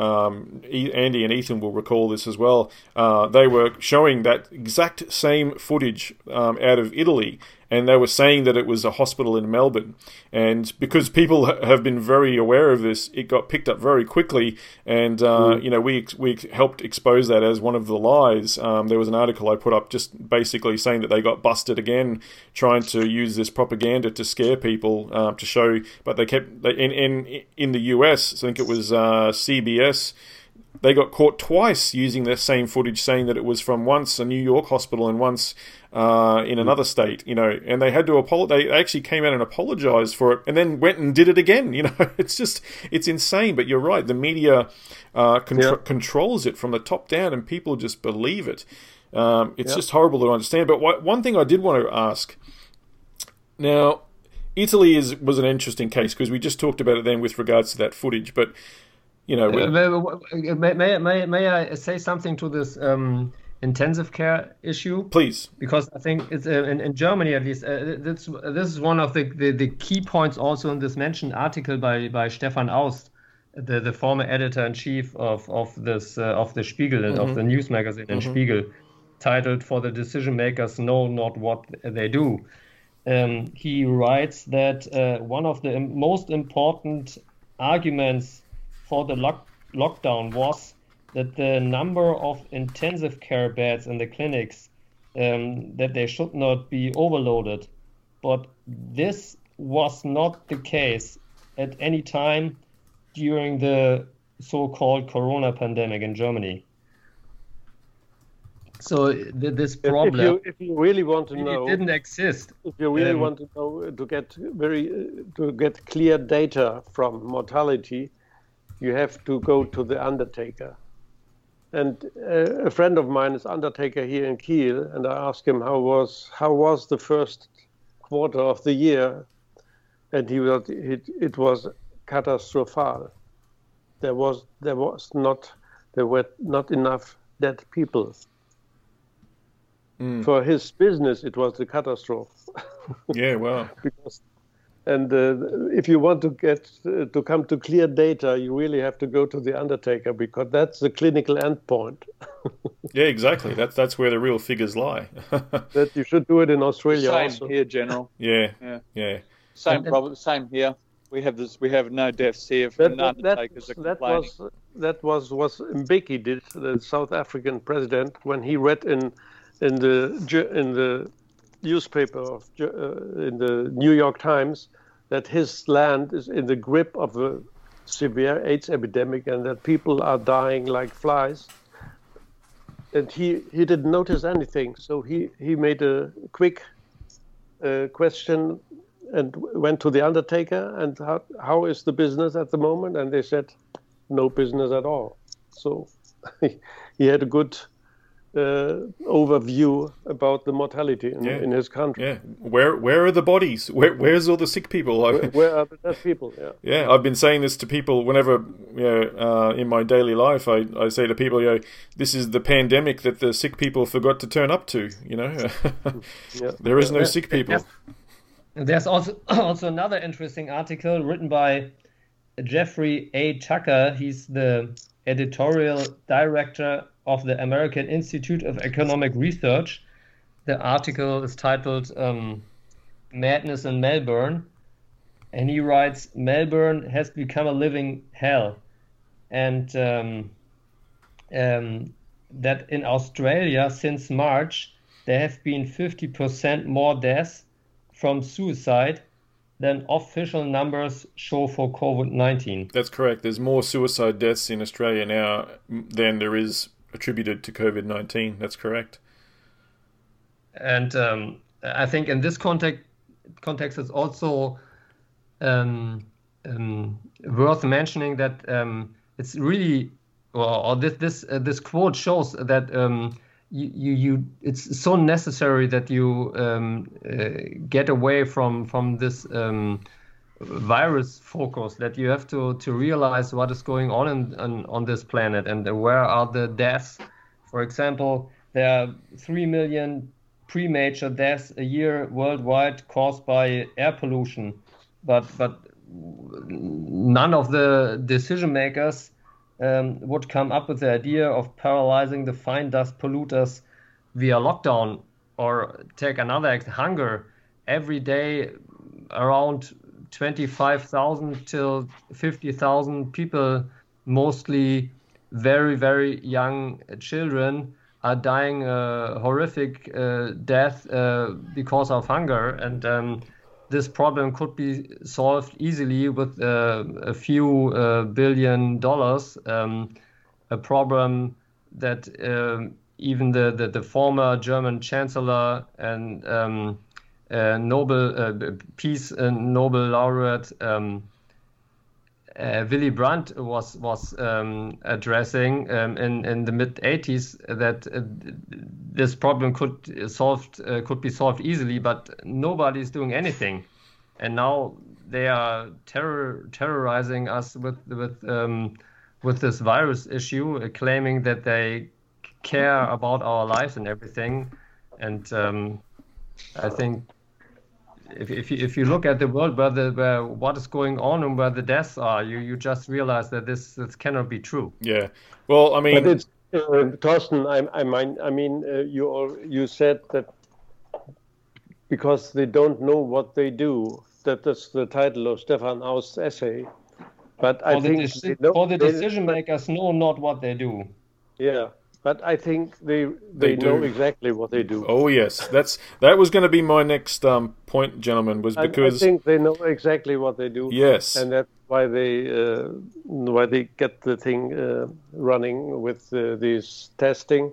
Andy and Ethan will recall this as well, they were showing that exact same footage out of Italy, and they were saying that it was a hospital in Melbourne. And because people have been very aware of this, it got picked up very quickly, and we helped expose that as one of the lies. There was an article I put up just basically saying that they got busted again trying to use this propaganda to scare people, to show, but they kept in the US, I think it was CBS, they got caught twice using that same footage, saying that it was from once a New York hospital and once in another state, and they had to apologize. They actually came out and apologized for it, and then went and did it again. It's insane. But you're right. The media controls it from the top down, and people just believe it. It's just horrible to understand. But one thing I did want to ask. Now, Italy was an interesting case because we just talked about it then with regards to that footage, but. May I say something to this intensive care issue? Please. Because I think it's in Germany at least. This is one of the key points also in this mentioned article by Stefan Aust, the former editor-in-chief of the Spiegel and of the news magazine in Spiegel, titled "For the Decision Makers Know Not What They Do." He writes that one of the most important arguments for the lockdown was that the number of intensive care beds in the clinics, that they should not be overloaded. But this was not the case at any time during the so-called corona pandemic in Germany. So this problem, if you really want to know, didn't exist. If you really want to know, to get clear data from mortality, you have to go to the undertaker. And a friend of mine is undertaker here in Kiel, and I asked him how was the first quarter of the year, and it was catastrophal. There were not enough dead people. For his business, it was a catastrophe. Yeah, wow. If you want to come to clear data, you really have to go to the undertaker, because that's the clinical endpoint. Yeah, exactly. That's where the real figures lie. That you should do it in Australia Same also. here, General. Yeah. Same problem. Same here. We have no deaths here from undertakers. That was Mbeki did, the South African president, when he read in the newspaper in the New York Times that his land is in the grip of a severe AIDS epidemic and that people are dying like flies. And he didn't notice anything, so he made a quick question and went to the undertaker and how is the business at the moment? And they said no business at all. So he had a good overview about the mortality in his country. Yeah, where are the bodies? Where's all the sick people? Where are the dead people? Yeah, I've been saying this to people whenever, in my daily life, I say to people, this is the pandemic that the sick people forgot to turn up to. There is no sick people. There's also another interesting article written by Jeffrey A. Tucker. He's the editorial director of the American Institute of Economic Research. The article is titled Madness in Melbourne, and he writes, Melbourne has become a living hell, and that in Australia since March there have been 50% more deaths from suicide than official numbers show for COVID-19. That's correct. There's more suicide deaths in Australia now than there is attributed to COVID-19. That's correct. And I think in this context it's also worth mentioning that it's really, this quote shows that it's so necessary that you get away from this virus focus, that you have to realize what is going on this planet and where are the deaths. For example, there are 3 million premature deaths a year worldwide caused by air pollution, but none of the decision makers would come up with the idea of paralyzing the fine dust polluters via lockdown, or take another hunger. Every day around 25,000 till 50,000 people, mostly very, very young children, are dying a horrific death because of hunger. And this problem could be solved easily with a few $1 billion, a problem that even the former German Chancellor and Peace Nobel laureate Willy Brandt was addressing in the mid-80s, that this problem could be solved easily, but nobody is doing anything. And now they are terrorizing us with this virus issue, claiming that they care about our lives and everything. And I think if you look at the world where what is going on and where the deaths are, you just realize that this cannot be true. Yeah. Well, I mean, but it's Thorsten. I mean, you said that because they don't know what they do. That's the title of Stefan Aust's essay. But I think the decision makers know not what they do. Yeah, but I think they They know do. exactly what they do. Oh yes, that was going to be my next point, gentlemen, was I because think they know exactly what they do, yes, and that's why they get the thing running with this testing.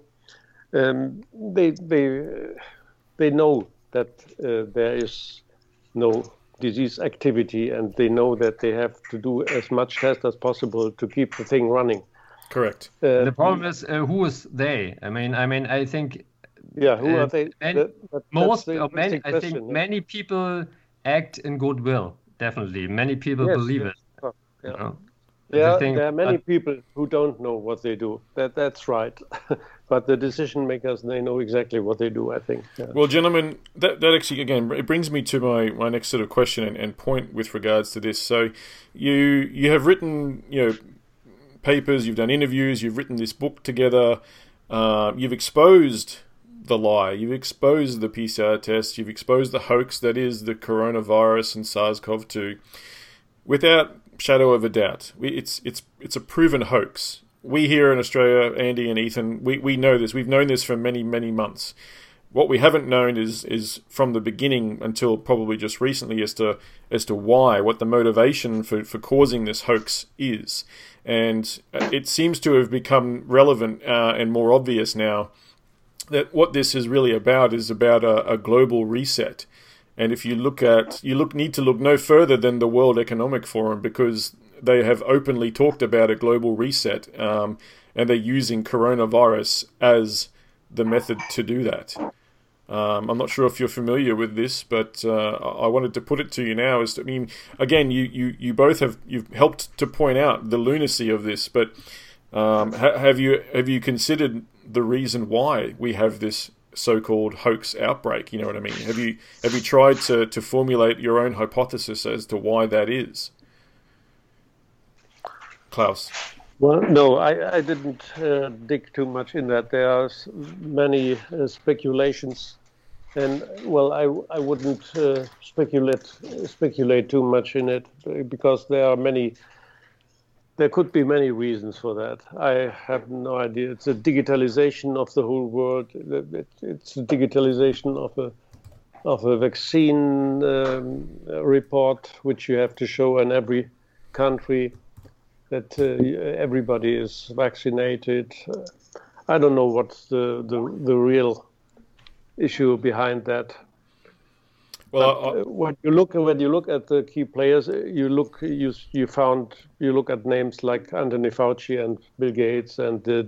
They know that there is no disease activity, and they know that they have to do as much test as possible to keep the thing running. correct. The problem is who is they? I mean, I think Yeah, who are they? and most that's the or many, interesting I think question, yeah. many people act in goodwill. Definitely, many people Yes, believe yes, it. oh, You yeah. know? The thing, There are many people who don't know what they do. That's right. But the decision makers, they know exactly what they do, I think. Yeah. Well, gentlemen, that actually, again, it brings me to my next sort of question and point with regards to this. So you have written, papers, you've done interviews, you've written this book together, you've exposed the lie, you've exposed the PCR test, you've exposed the hoax that is the coronavirus and SARS-CoV-2. Without shadow of a doubt, it's a proven hoax. We here in Australia, Andy and Ethan, we know this. We've known this for many, many months. What we haven't known is from the beginning until probably just recently as to why, what the motivation for causing this hoax is. And it seems to have become relevant and more obvious now that what this is really about is about a global reset. And if you need to look no further than the World Economic Forum, because they have openly talked about a global reset, and they're using coronavirus as the method to do that. I'm not sure if you're familiar with this, but I wanted to put it to you now. Again, you both you've helped to point out the lunacy of this, but have you considered the reason why we have this so-called hoax outbreak? You know what I mean? Have you tried to formulate your own hypothesis as to why that is? Klaus. Well, no, I didn't dig too much in that. There are many speculations, and well, I wouldn't speculate too much in it because there could be many reasons for that. I have no idea. It's a digitalization of the whole world. It's a digitalization of a vaccine report, which you have to show in every country that everybody is vaccinated. I don't know what's the real issue behind that. Well, when you look at the key players, you look at names like Anthony Fauci and Bill Gates and the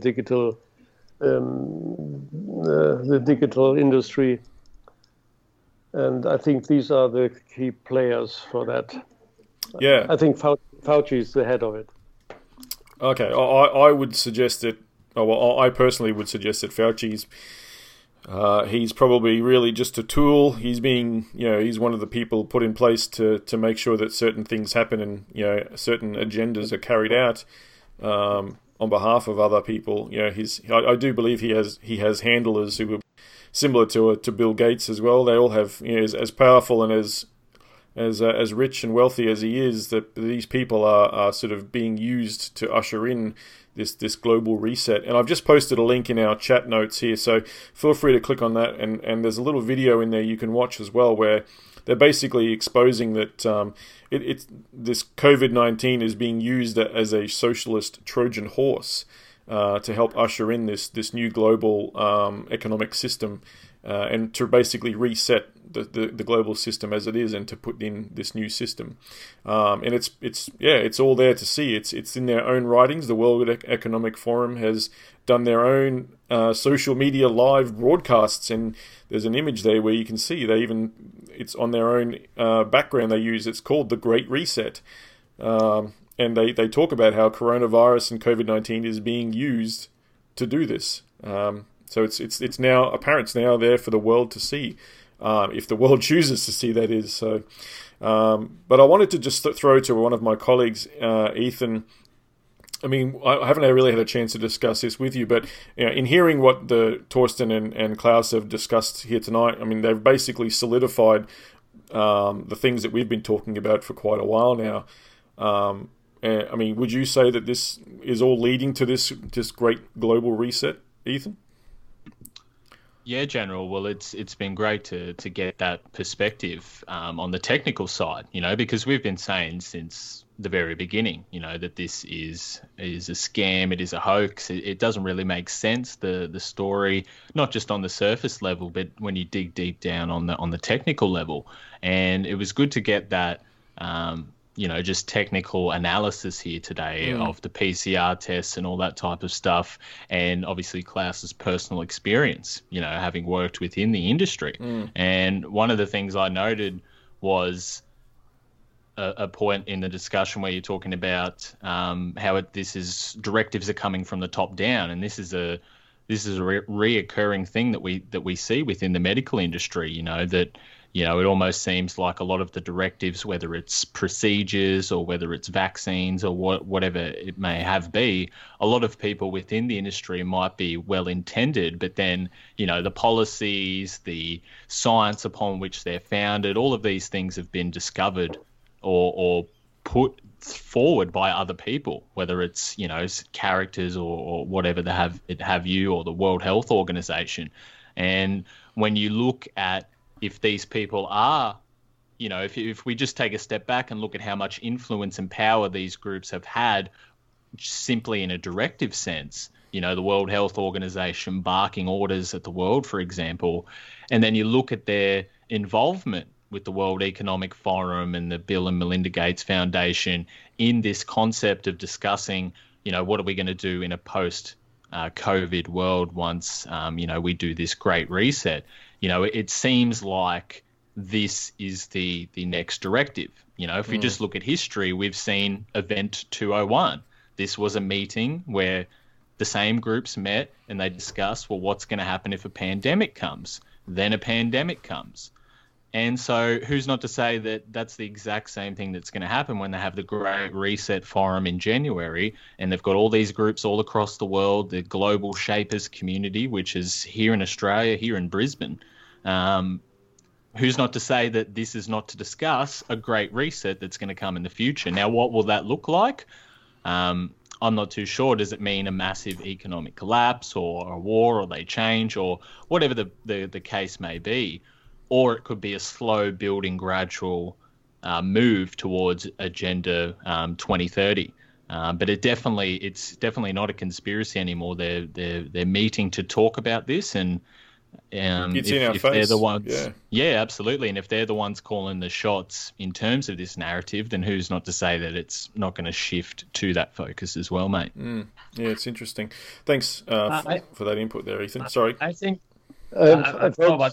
digital industry, and I think these are the key players for that. Yeah, I think Fauci is the head of it. Okay, I would suggest that. Well, I personally would suggest that Fauci's. He's probably really just a tool. He's he's one of the people put in place to make sure that certain things happen and certain agendas are carried out on behalf of other people. I do believe he has handlers who are similar to Bill Gates as well. They all have as powerful and as rich and wealthy as he is, that these people are sort of being used to usher in this global reset. And I've just posted a link in our chat notes here, so feel free to click on that. And there's a little video in there you can watch as well, where they're basically exposing that this COVID-19 is being used as a socialist Trojan horse to help usher in this new global economic system and to basically reset the global system as it is, and to put in this new system. And it's all there to see. It's in their own writings. The World Economic Forum has done their own social media live broadcasts, and there's an image there where you can see it's on their own background they use. It's called the Great Reset. And they talk about how coronavirus and COVID-19 is being used to do this. So it's now apparent. It's now there for the world to see, if the world chooses to see, that is. So, but I wanted to just throw to one of my colleagues, Ethan. I mean, I haven't really had a chance to discuss this with you, but in hearing what the Torsten and Klaus have discussed here tonight, I mean, they've basically solidified the things that we've been talking about for quite a while now. I mean, would you say that this is all leading to this great global reset, Ethan? Yeah, General. Well, it's been great to get that perspective on the technical side, because we've been saying since the very beginning, that this is a scam, it is a hoax. It doesn't really make sense, the story, not just on the surface level, but when you dig deep down on the technical level. And it was good to get that just technical analysis here today of the PCR tests and all that type of stuff. And obviously Klaus's personal experience, having worked within the industry. And one of the things I noted was a point in the discussion where you're talking about how directives are coming from the top down. And this is a reoccurring thing that we see within the medical industry, that it almost seems like a lot of the directives, whether it's procedures or whether it's vaccines or whatever it may have be, a lot of people within the industry might be well intended, but then, the policies, the science upon which they're founded, all of these things have been discovered or put forward by other people, whether it's, characters or whatever they have you or the World Health Organization. And when you look at if these people are, if we just take a step back and look at how much influence and power these groups have had simply in a directive sense, the World Health Organization barking orders at the world, for example, and then you look at their involvement with the World Economic Forum and the Bill and Melinda Gates Foundation in this concept of discussing, what are we going to do in a post-COVID world once, we do this great reset. It seems like this is the next directive. If we just look at history, we've seen Event 201. This was a meeting where the same groups met and they discussed, well, what's going to happen if a pandemic comes? Then a pandemic comes. And so who's not to say that that's the exact same thing that's going to happen when they have the Great Reset Forum in January, and they've got all these groups all across the world, the Global Shapers community, which is here in Australia, here in Brisbane. Who's not to say that this is not to discuss a Great Reset that's going to come in the future? Now, what will that look like? I'm not too sure. Does it mean a massive economic collapse or a war, or they change, or whatever the case may be? Or it could be a slow building, gradual move towards Agenda 2030. But it's definitely not a conspiracy anymore. They're meeting to talk about this, and if they're the ones, yeah, absolutely. And if they're the ones calling the shots in terms of this narrative, then who's not to say that it's not going to shift to that focus as well, mate? Yeah, it's interesting. Thanks for that input there, Ethan. Sorry, I think. I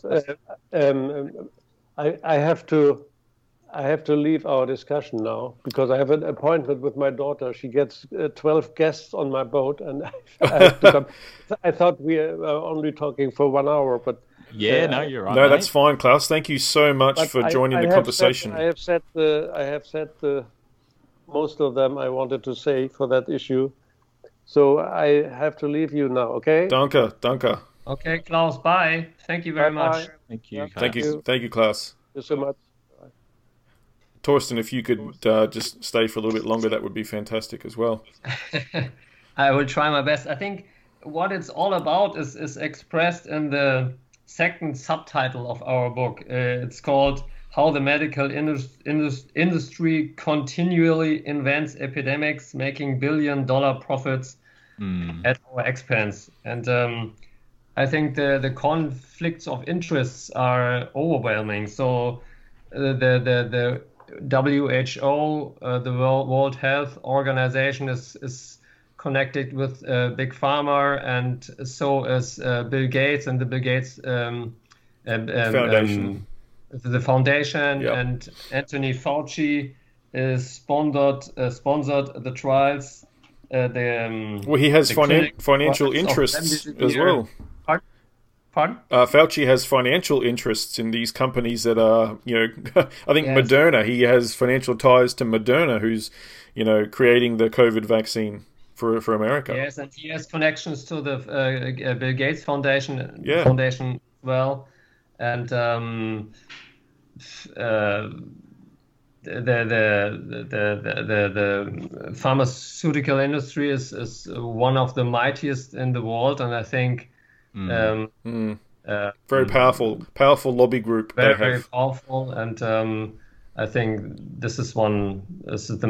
have to leave our discussion now because I have an appointment with my daughter. She gets 12 guests on my boat, and I have to come. I thought we were only talking for 1 hour, but no, you're right. No, that's fine, Klaus. Thank you so much for joining the conversation. I have said the most of them I wanted to say for that issue, so I have to leave you now. Okay. Danke. Okay, Klaus, bye. Thank you very much. Thank you. Yeah, thank you, Klaus. Thank you so much. Torsten, if you could just stay for a little bit longer, that would be fantastic as well. I will try my best. I think what it's all about is expressed in the second subtitle of our book. It's called How the Medical Industry Continually Invents Epidemics, Making Billion-Dollar Profits at our expense. And I think the conflicts of interests are overwhelming. So the WHO, the World Health Organization, is connected with Big Pharma, and so is Bill Gates and the Bill Gates Foundation. The foundation, Yep. And Anthony Fauci is sponsored the trials. Well, he has financial interests as well. Pardon? Fauci has financial interests in these companies that are, I think yes. Moderna, he has financial ties to Moderna, who's, creating the COVID vaccine for America. Yes, and he has connections to the Bill Gates Foundation as well. And the pharmaceutical industry is one of the mightiest in the world, and I think very powerful lobby group. Very powerful, and I think this is the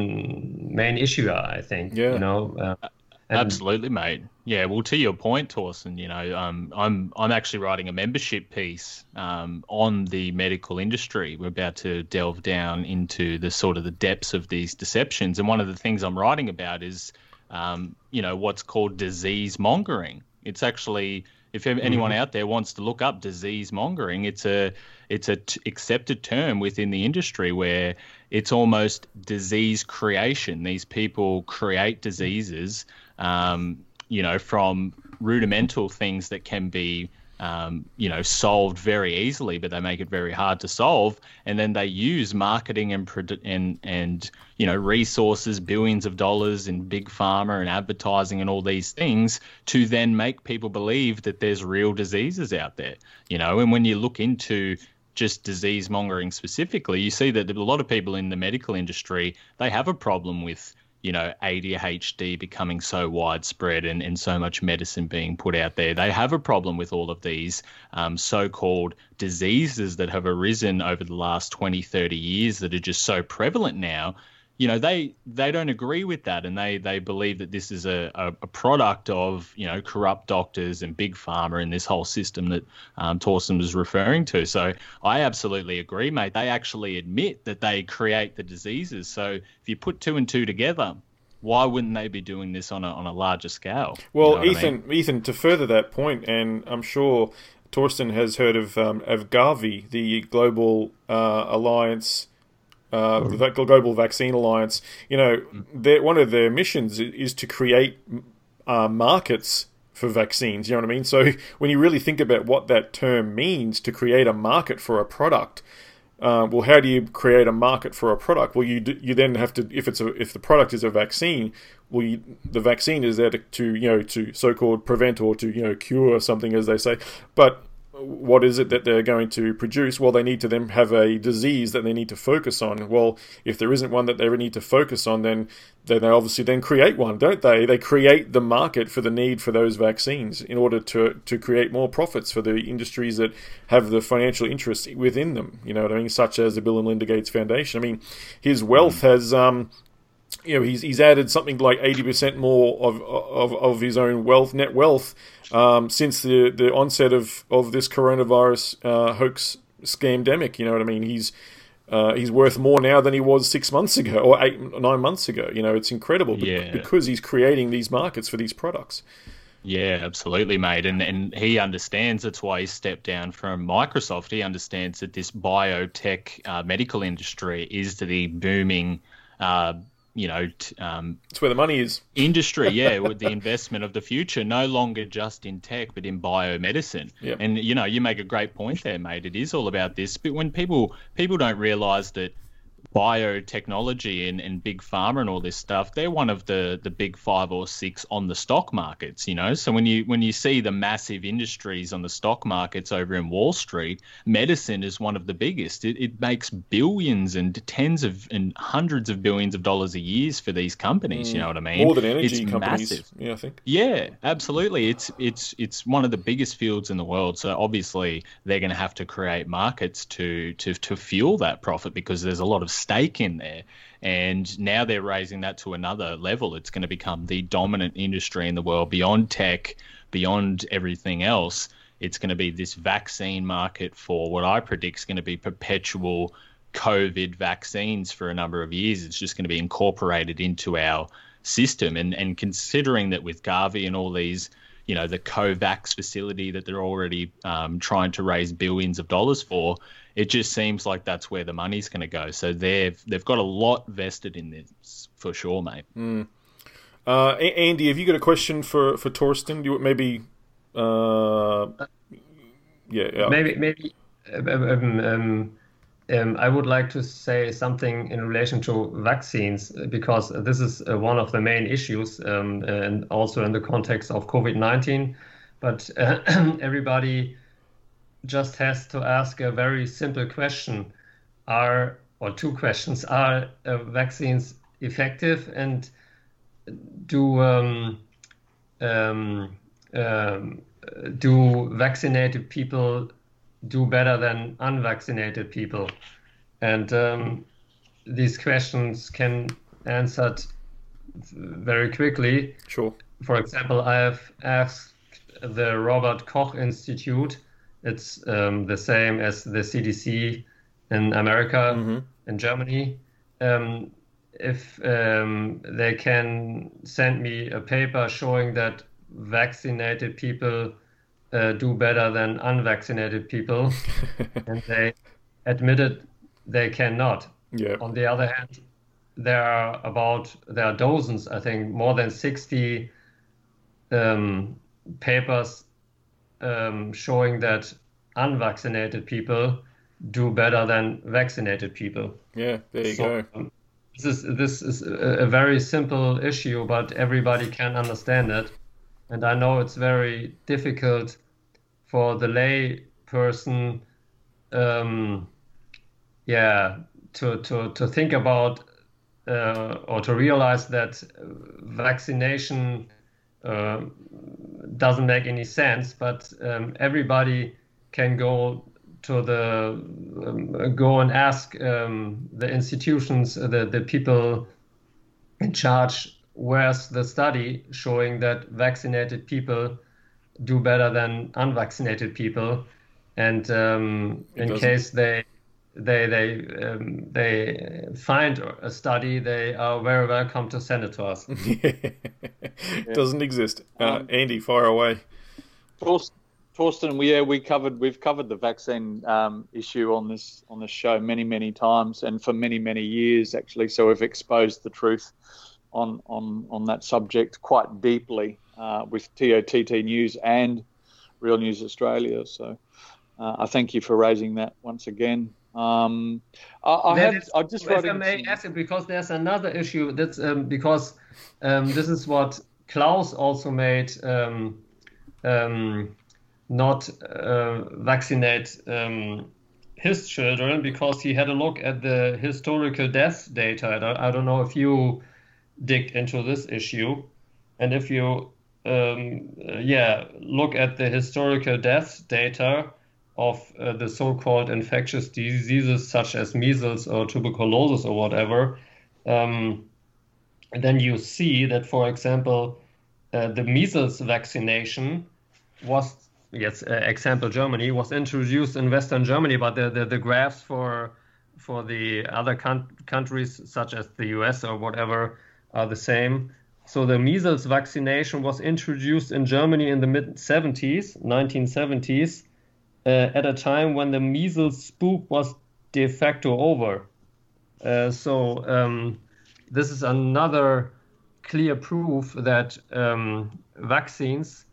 main issue. I think, yeah. You know. Absolutely, mate. Yeah, well, to your point, Torsten, you know, I'm actually writing a membership piece on the medical industry. We're about to delve down into the sort of the depths of these deceptions, and one of the things I'm writing about is, you know, what's called disease mongering. It's actually, if anyone out there wants to look up disease mongering, it's a accepted term within the industry where it's almost disease creation. These people create diseases, you know, from rudimental things that can be, you know, solved very easily, but they make it very hard to solve. And then they use marketing and you know, resources, billions of dollars in big pharma and advertising and all these things to then make people believe that there's real diseases out there, you know. And when you look into just disease mongering specifically, you see that a lot of people in the medical industry, they have a problem with, you know, ADHD becoming so widespread and so much medicine being put out there. They have a problem with all of these so-called diseases that have arisen over the last 20, 30 years that are just so prevalent now. You know, they don't agree with that, and they believe that this is a product of, you know, corrupt doctors and big pharma and this whole system that Torsten was referring to. So I absolutely agree, mate. They actually admit that they create the diseases. So if you put two and two together, why wouldn't they be doing this on a larger scale? Well, you know Ethan, to further that point, and I'm sure Torsten has heard of Gavi, the Global Alliance. The Global Vaccine Alliance, you know, one of their missions is to create markets for vaccines. You know what I mean? So when you really think about what that term means, to create a market for a product, well, how do you create a market for a product? Well, you then have to, if the product is a vaccine, well, the vaccine is there to so-called prevent or to, you know, cure something, as they say, but what is it that they're going to produce? Well, they need to then have a disease that they need to focus on. Well, if there isn't one that they need to focus on, then they obviously then create one, don't they? They create the market for the need for those vaccines in order to create more profits for the industries that have the financial interest within them. You know what I mean? Such as the Bill and Melinda Gates Foundation. I mean, his wealth has... you know, he's added something like 80% more of his own net wealth since the onset of this coronavirus hoax scamdemic. You know what I mean? He's worth more now than he was 6 months ago or 9 months ago. You know, it's incredible because he's creating these markets for these products. Yeah, absolutely, mate. And he understands that's why he stepped down from Microsoft. He understands that this biotech medical industry is the booming you know, it's where the money is. Industry, yeah, with the investment of the future, no longer just in tech, but in biomedicine. Yep. And, you know, you make a great point there, mate. It is all about this. But when people don't realize that biotechnology and big pharma and all this stuff, they're one of the big 5 or 6 on the stock markets, you know. So when you see the massive industries on the stock markets over in Wall Street, medicine is one of the biggest. It makes billions and tens of and hundreds of billions of dollars a year for these companies. You know what I mean? More than energy companies. Massive. Yeah, I think. Yeah, absolutely. It's one of the biggest fields in the world. So obviously they're going to have to create markets to fuel that profit, because there's a lot of stake in there. And now they're raising that to another level. It's going to become the dominant industry in the world beyond tech, beyond everything else. It's going to be this vaccine market for what I predict is going to be perpetual COVID vaccines for a number of years. It's just going to be incorporated into our system. And considering that with Gavi and all these, you know, the COVAX facility that they're already trying to raise billions of dollars for, it just seems like that's where the money's going to go. So they've got a lot vested in this for sure, mate. Andy, have you got a question for Torsten? You maybe, Maybe. I would like to say something in relation to vaccines, because this is one of the main issues, and also in the context of COVID-19. But everybody just has to ask a very simple question: or two questions. Are vaccines effective, and do vaccinated people do better than unvaccinated people? And these questions can answered very quickly. Sure. For example, I have asked the Robert Koch Institute. It's the same as the CDC in America, in Germany. If they can send me a paper showing that vaccinated people do better than unvaccinated people, and they admitted they cannot. Yeah. On the other hand, there are dozens, I think, more than 60 papers showing that unvaccinated people do better than vaccinated people. Yeah, there you go. This is a very simple issue, but everybody can understand it. And I know it's very difficult for the lay person, to think about or to realize that vaccination doesn't make any sense. But everybody can go and ask the institutions, the people in charge, where's the study showing that vaccinated people do better than unvaccinated people, and in case they find a study, they are very welcome to send it to us. It doesn't exist. Andy, fire away. Torsten, we've covered the vaccine issue on this show many times, and for many years actually. So we've exposed the truth on that subject quite deeply with TOTT News and Real News Australia. So I thank you for raising that once again. I just if I may ask it, because there's another issue that's because this is what Klaus also made. Not vaccinate his children, because he had a look at the historical death data. I don't know if you digged into this issue, and if you look at the historical death data of the so-called infectious diseases such as measles or tuberculosis or whatever, then you see that, for example, the measles vaccination was, example Germany, was introduced in Western Germany, but the graphs for the other countries such as the US or whatever are the same. So the measles vaccination was introduced in Germany in the mid-1970s, at a time when the measles spook was de facto over. So this is another clear proof that vaccines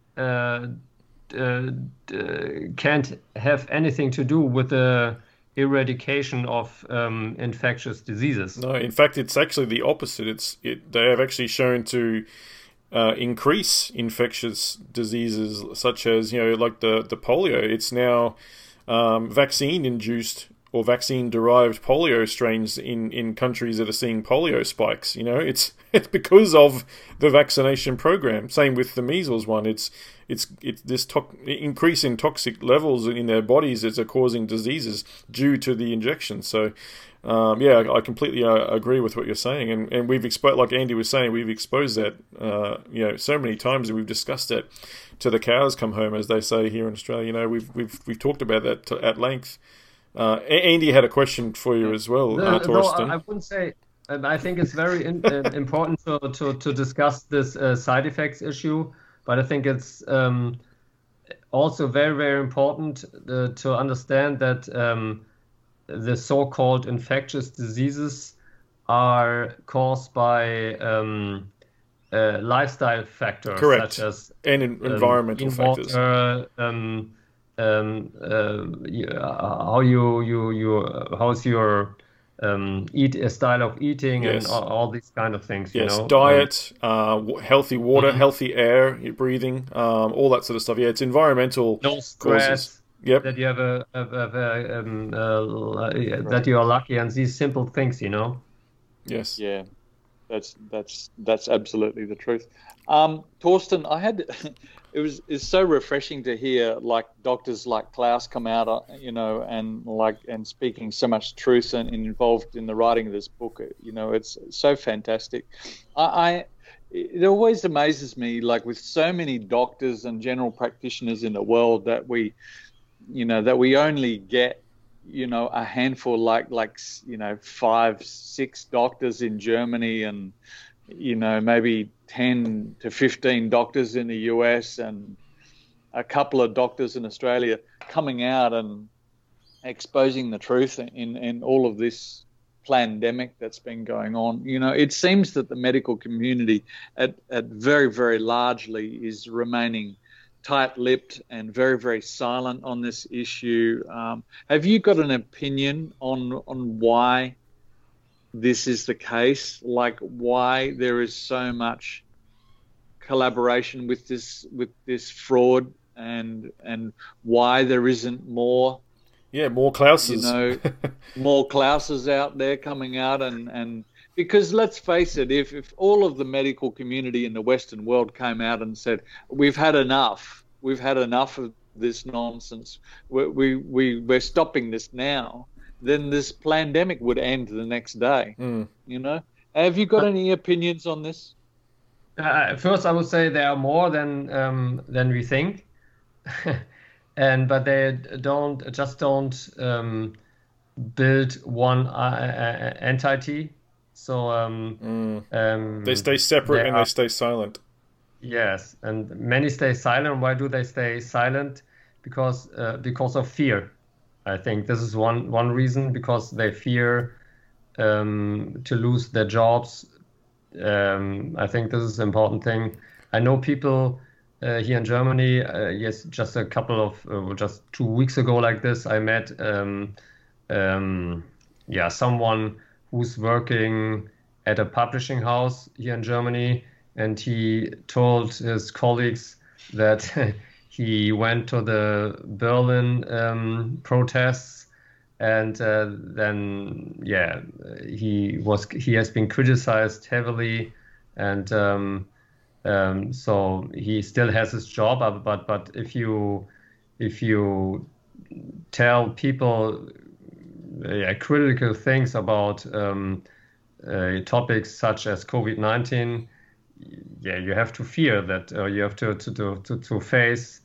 can't have anything to do with the eradication of infectious diseases. No, in fact, it's actually the opposite. They have actually shown to increase infectious diseases such as, like the polio. It's now vaccine-induced or vaccine-derived polio strains in countries that are seeing polio spikes. It's because of the vaccination program. Same with the measles one. It's this increase in toxic levels in their bodies that are causing diseases due to the injection. So, I completely agree with what you're saying, and we've exposed, like Andy was saying, we've exposed that, so many times, and we've discussed that to the cows come home, as they say here in Australia. We've talked about that at length. Andy had a question for you as well, Torsten. I wouldn't say. I think it's very important to discuss this side effects issue, but I think it's also very, very important to understand that the so-called infectious diseases are caused by lifestyle factors, correct, such as environmental factors. Water, how's your style of eating, yes, and all these kind of things. Yes, diet, healthy water, healthy air you're breathing, all that sort of stuff. Yeah, it's environmental no stress. causes. Yep. that you have that you are lucky, and these simple things, Yes. Yeah, that's absolutely the truth. Torsten, it's so refreshing to hear like doctors like Klaus come out, and speaking so much truth and involved in the writing of this book. It's so fantastic. It always amazes me, like with so many doctors and general practitioners in the world, that we only get a handful, like 5, 6 doctors in Germany, and maybe 10 to 15 doctors in the US, and a couple of doctors in Australia coming out and exposing the truth in all of this pandemic that's been going on. It seems that the medical community at very, very largely is remaining tight-lipped and very, very silent on this issue. Have you got an opinion on why this is the case? Like why there is so much collaboration with this fraud, and why there isn't more? Yeah, more Klauses. More Klauses out there coming out, and because let's face it, if all of the medical community in the Western world came out and said, we've had enough of this nonsense, we're stopping this now, then this pandemic would end the next day. Have you got any opinions on this? First, I would say there are more than we think. But they don't build one entity. So they stay separate and they stay silent. Yes, and many stay silent. Why do they stay silent? Because of fear. I think this is one reason, because they fear to lose their jobs. I think this is an important thing. I know people here in Germany. Yes, just a couple of just 2 weeks ago, like this, I met someone who's working at a publishing house here in Germany, and he told his colleagues that he went to the Berlin protests, and then he has been criticized heavily, and so he still has his job. But if you tell people critical things about topics such as COVID-19, you have to fear that you have to face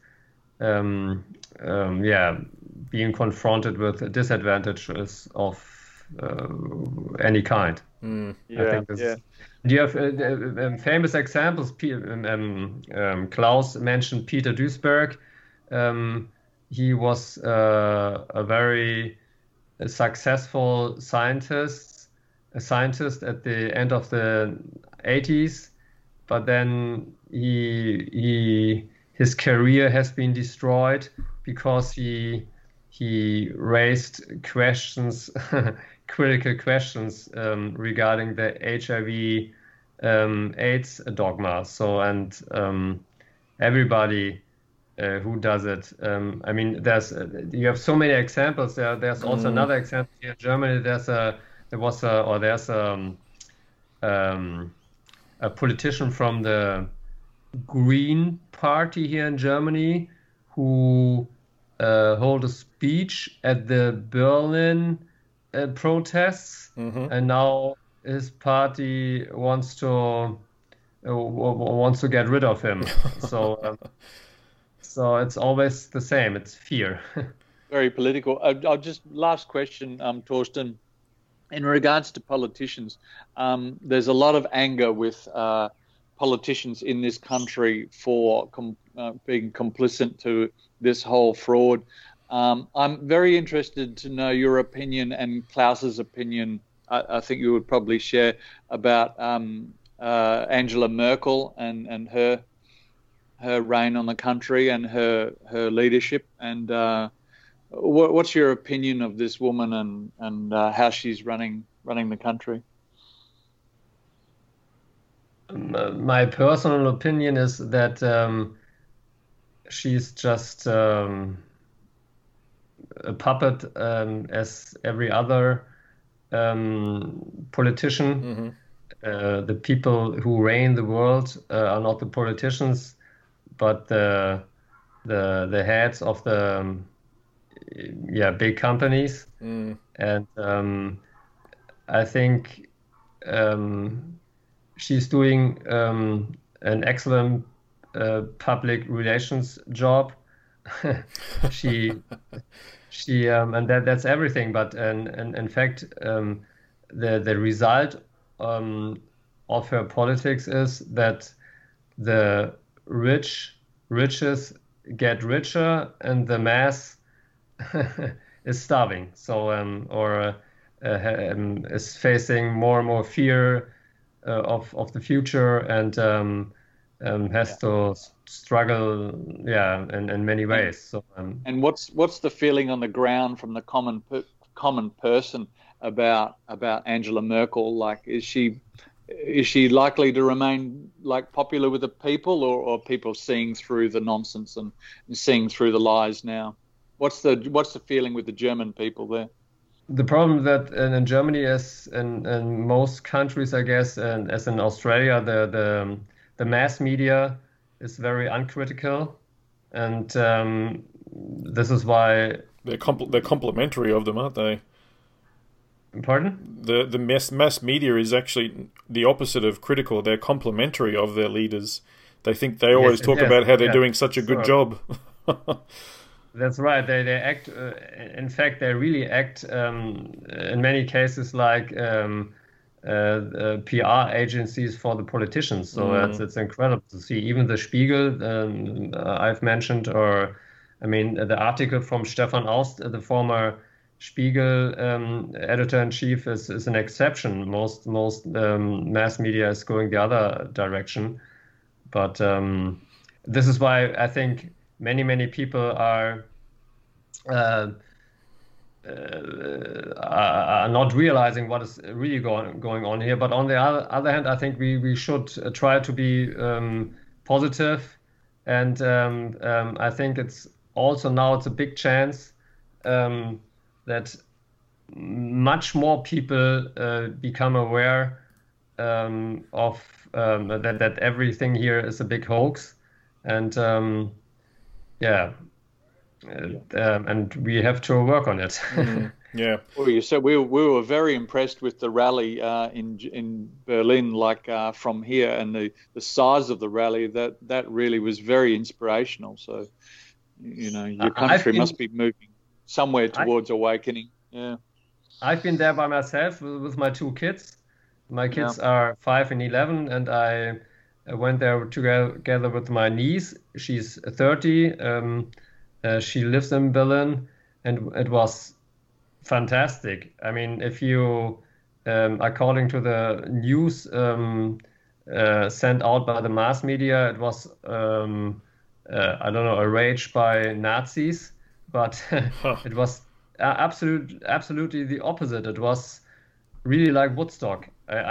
being confronted with disadvantages of any kind. I think this. You have famous examples. Klaus mentioned Peter Duisberg. He was a very successful scientist at the end of the 80s, but then his career has been destroyed because he raised questions, critical questions regarding the HIV AIDS dogma. So, and everybody who does it. I mean, you have so many examples. There's also another example here in Germany. There's a politician from the Green Party here in Germany who hold a speech at the Berlin protests, and now his party wants to get rid of him. So it's always the same. It's fear. Very political. I'll just last question, Torsten. In regards to politicians, there's a lot of anger with politicians in this country for being complicit to this whole fraud. I'm very interested to know your opinion and Klaus's opinion. I think you would probably share about Angela Merkel and her reign on the country and her leadership. And what's your opinion of this woman and how she's running the country? My personal opinion is that she's just a puppet as every other politician. The people who reign the world are not the politicians, but the heads of the big companies. And I think she's doing an excellent public relations job. she and that's everything. But in fact, the result of her politics is that the riches get richer and the mass is starving. So is facing more and more fear of the future and has to struggle, in many ways. So, and what's the feeling on the ground from the common person about Angela Merkel? Like, is she likely to remain like popular with the people, or are people seeing through the nonsense and seeing through the lies now? What's the feeling with the German people there? The problem that in Germany, as in most countries, I guess, and as in Australia, the mass media is very uncritical, and this is why they're complementary of them, aren't they? Pardon? The mass media is actually the opposite of critical. They're complementary of their leaders. They think they always talk about how they're doing such a good job. That's right. They act. In fact, they really act in many cases like PR agencies for the politicians. So it's incredible to see. Even the Spiegel I've mentioned, or I mean the article from Stefan Aust, the former Spiegel editor-in-chief, is an exception. Most mass media is going the other direction. But this is why I think many people are not realizing what is really going on here. But on the other hand, I think we should try to be positive, and I think it's also now it's a big chance that much more people become aware of that everything here is a big hoax, and and we have to work on it. Yeah. Well, so we were very impressed with the rally in Berlin, like from here, and the size of the rally. That really was very inspirational. So, your country must be moving somewhere towards awakening. Yeah. I've been there by myself with my two kids. My kids are 5 and 11, and I went there together with my niece. She's 30. She lives in Berlin, and it was fantastic. I mean, if you, according to the news sent out by the mass media, it was, I don't know, a rage by Nazis, but it was absolutely the opposite. It was really like Woodstock. I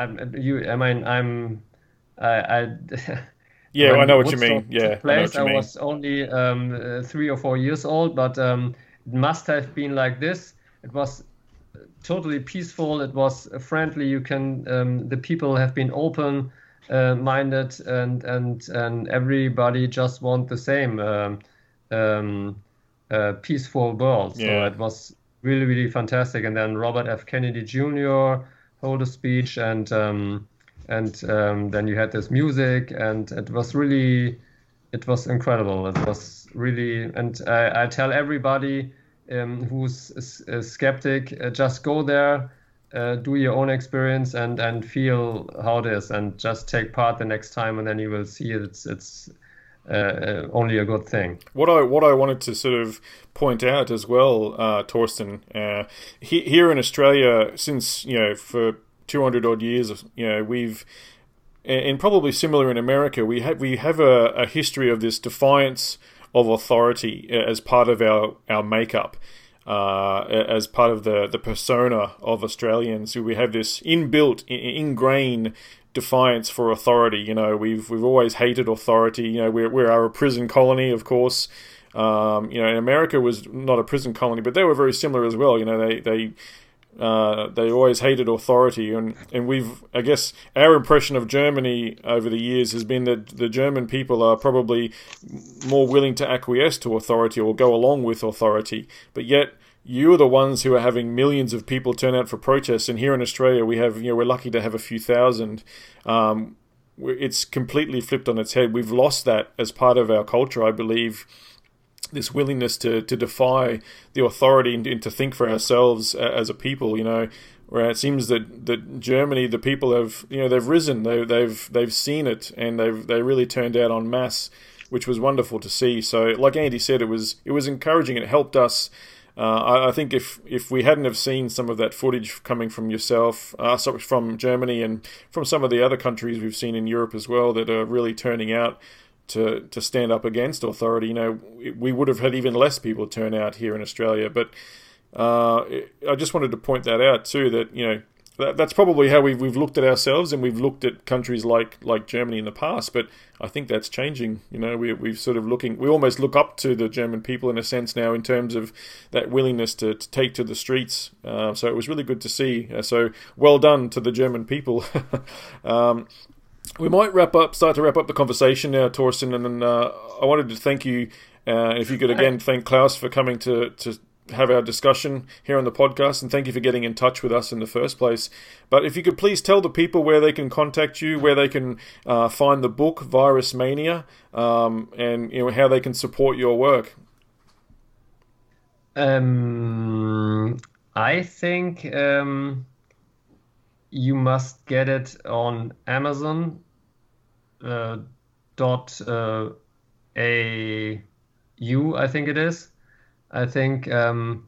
Yeah, I know what you Woodstock mean. Yeah, took place, I was only 3 or 4 years old, but it must have been like this. It was totally peaceful. It was friendly. You can the people have been open minded, and everybody just want the same peaceful world. Yeah. So it was really fantastic. And then Robert F. Kennedy Jr. hold a speech, and then you had this music, and it was incredible. It was really, and I tell everybody who's a skeptic, just go there, do your own experience, and feel how it is, and just take part the next time, and then you will see it's only a good thing. What I wanted to sort of point out as well, Torsten, here in Australia, since for 200 odd years, we've, and probably similar in America, we have a history of this defiance of authority as part of our makeup, as part of the persona of Australians. We have this ingrained defiance for authority. We've always hated authority. We are a prison colony, of course. And America was not a prison colony, but they were very similar as well. They always hated authority, and I guess our impression of Germany over the years has been that the German people are probably more willing to acquiesce to authority or go along with authority, but yet you're the ones who are having millions of people turn out for protests, and here in Australia we're lucky to have a few thousand. It's completely flipped on its head. We've lost that as part of our culture, I believe. This willingness to defy the authority and to think for ourselves as a people, where it seems that Germany, the people have, they've risen, they've seen it, and they really turned out en masse, which was wonderful to see. So, like Andy said, it was encouraging. It helped us. I think if we hadn't have seen some of that footage coming from yourself, from Germany and from some of the other countries we've seen in Europe as well that are really turning out to stand up against authority, we would have had even less people turn out here in Australia. But I just wanted to point that out too, that that's probably how we've looked at ourselves, and we've looked at countries like Germany in the past. But I think that's changing. We've sort of we almost look up to the German people in a sense now in terms of that willingness to take to the streets. So it was really good to see. So well done to the German people. We might start to wrap up the conversation now, Torsten, and I wanted to thank you. If you could again thank Klaus for coming to have our discussion here on the podcast, and thank you for getting in touch with us in the first place. But if you could please tell the people where they can contact you, where they can find the book Virus Mania, and how they can support your work. I think you must get it on Amazon .au, I think it is. I think, I'm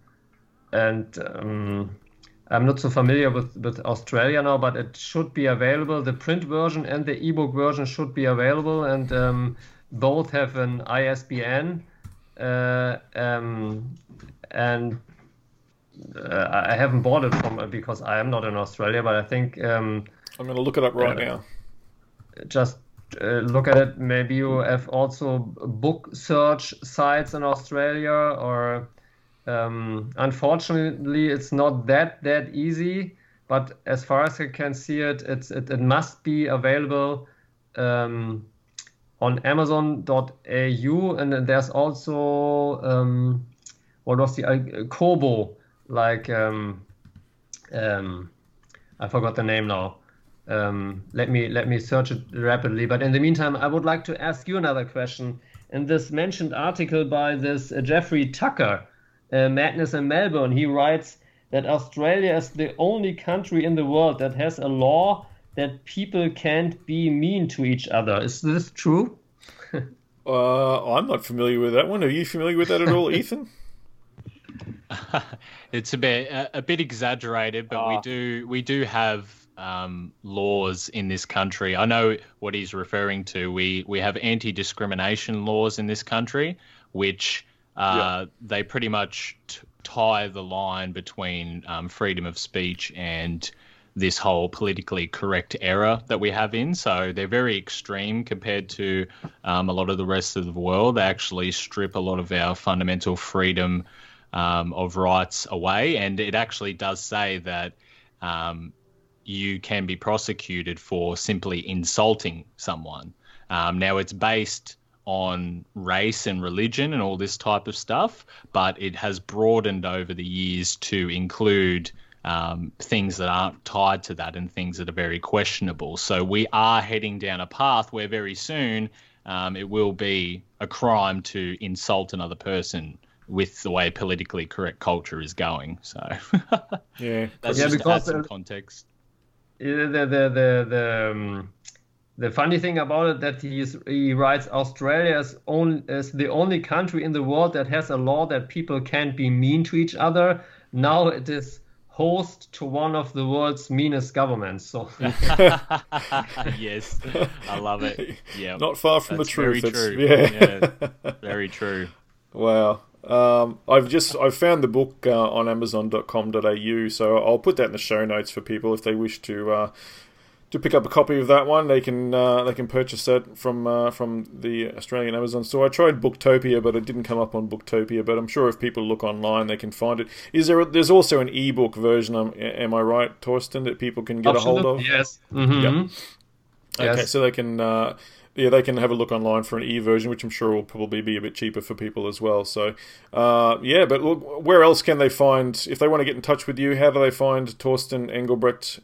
not so familiar with Australia now, but it should be available. The print version and the ebook version should be available, and both have an ISBN. And I haven't bought it because I am not in Australia, but I think I'm going to look it up right now. Just look at it. Maybe you have also book search sites in Australia, or unfortunately, it's not that easy. But as far as I can see it must be available on Amazon.au, and then there's also what was the Kobo. Like I forgot the name now. Let me search it rapidly. But in the meantime, I would like to ask you another question. In this mentioned article by this Jeffrey Tucker, Madness in Melbourne, he writes that Australia is the only country in the world that has a law that people can't be mean to each other. Is this true? I'm not familiar with that one. Are you familiar with that at all, Ethan? It's a bit exaggerated, but we do have laws in this country. I know what he's referring to. We have anti-discrimination laws in this country, which they pretty much tie the line between freedom of speech and this whole politically correct era that we have in. So they're very extreme compared to a lot of the rest of the world. They actually strip a lot of our fundamental freedom of rights away, and it actually does say that you can be prosecuted for simply insulting someone. Now, it's based on race and religion and all this type of stuff, but it has broadened over the years to include things that aren't tied to that and things that are very questionable. So we are heading down a path where very soon it will be a crime to insult another person with the way politically correct culture is going. So that's just to add some context. The funny thing about it that he writes Australia is the only country in the world that has a law that people can't be mean to each other. Now it is host to one of the world's meanest governments. So yes, I love it. Yeah, not far from the truth. Very true. Yeah, very true. Wow. I've found the book on Amazon.com.au, so I'll put that in the show notes for people if they wish to to pick up a copy of that one, they can purchase that from the Australian Amazon store. I tried Booktopia, but it didn't come up on Booktopia. But I'm sure if people look online, they can find it. There's also an ebook version. Am I right, Torsten, that people can get a hold of? Yes. Mm-hmm. Yep. Okay, Yes. so they can they can have a look online for an e-version, which I'm sure will probably be a bit cheaper for people as well. So but look, where else can they find, if they want to get in touch with you, how do they find Torsten Engelbrecht?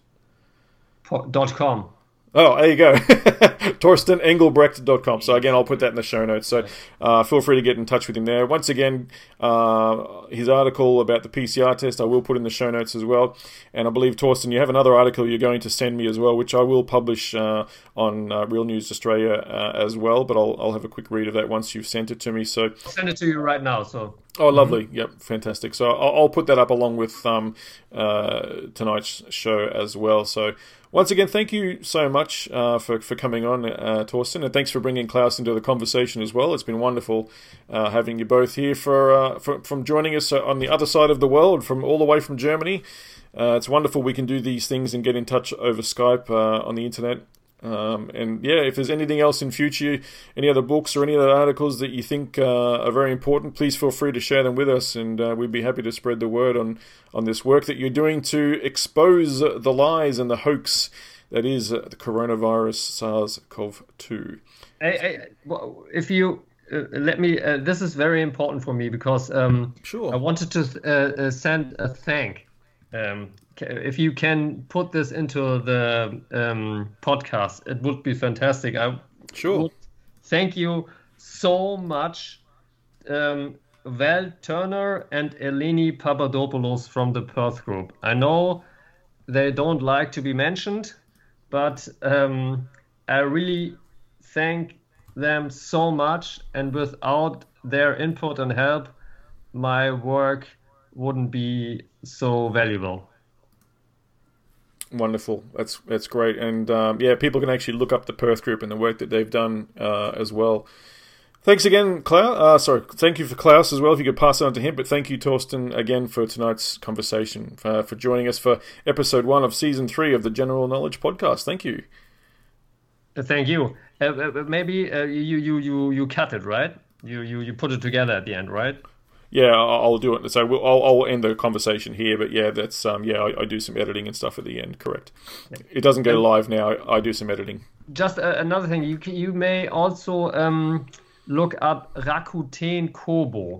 .com. Oh, there you go. TorstenEngelbrecht.com. So again, I'll put that in the show notes. So feel free to get in touch with him there. Once again, his article about the PCR test, I will put in the show notes as well. And I believe, Torsten, you have another article you're going to send me as well, which I will publish on Real News Australia as well. But I'll have a quick read of that once you've sent it to me. So I'll send it to you right now. So. Oh, lovely. Yep, fantastic. So I'll put that up along with tonight's show as well. So once again, thank you so much for coming on, Torsten, and thanks for bringing Klaus into the conversation as well. It's been wonderful having you both here from joining us on the other side of the world, from all the way from Germany. It's wonderful we can do these things and get in touch over Skype on the internet. If there's anything else in future, any other books or any other articles that you think are very important, please feel free to share them with us, and we'd be happy to spread the word on this work that you're doing to expose the lies and the hoax that is the coronavirus SARS-CoV-2. If you let me, this is very important for me because Sure. I wanted to send a thank. If you can put this into the podcast, it would be fantastic. Sure. Thank you so much, Val Turner and Eleni Papadopoulos from the Perth Group. I know they don't like to be mentioned, but I really thank them so much, and without their input and help, my work wouldn't be so valuable. Wonderful. That's great. And people can actually look up the Perth Group and the work that they've done as well. Thanks again, Klaus. Thank you for Klaus as well, if you could pass it on to him. But thank you, Torsten, again for tonight's conversation, for joining us for episode 1 of season 3 of the General Knowledge Podcast. Thank you. Thank you. Maybe you cut it, right? You put it together at the end, right? Yeah, I'll do it. So I'll end the conversation here. But yeah, that's I do some editing and stuff at the end. Correct. Yeah. It doesn't go live now. I do some editing. Just another thing, you may also look up Rakuten Kobo.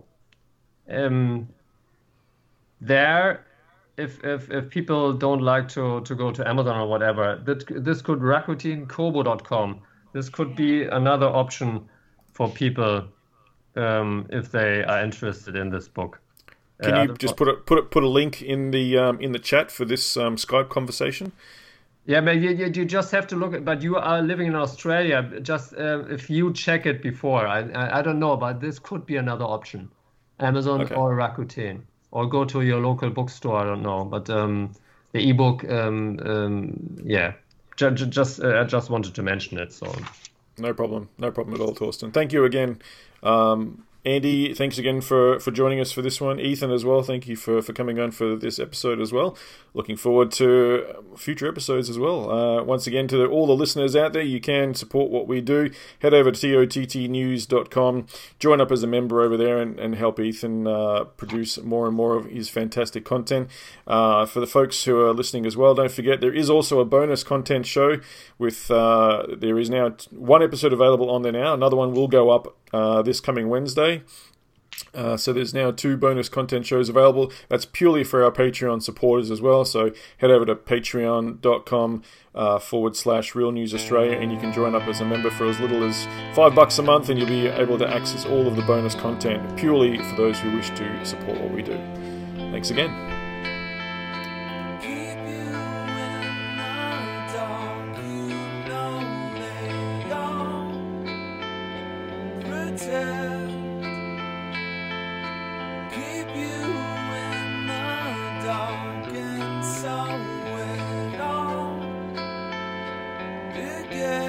There, if people don't like to go to Amazon or whatever, this could RakutenKobo.com. This could be another option for people if they are interested in this book. Can you just put a link in the chat for this Skype conversation? Yeah, but you just have to look at. But you are living in Australia. Just if you check it before, I don't know, but this could be another option, Amazon or Rakuten, or go to your local bookstore. I don't know, but the ebook, I just wanted to mention it. So no problem at all, Torsten. Thank you again. Andy, thanks again for joining us for this one. Ethan as well, thank you for coming on for this episode as well. Looking forward to future episodes as well. Once again, to all the listeners out there, you can support what we do. Head over to tottnews.com, join up as a member over there and help Ethan produce more and more of his fantastic content. For the folks who are listening as well, don't forget there is also a bonus content show with there is now one episode available on there now. Another one will go up this coming Wednesday. So there's now 2 bonus content shows available. That's purely for our Patreon supporters as well. So head over to patreon.com /Real News Australia, and you can join up as a member for as little as $5 a month, and you'll be able to access all of the bonus content purely for those who wish to support what we do. Thanks again. Yeah.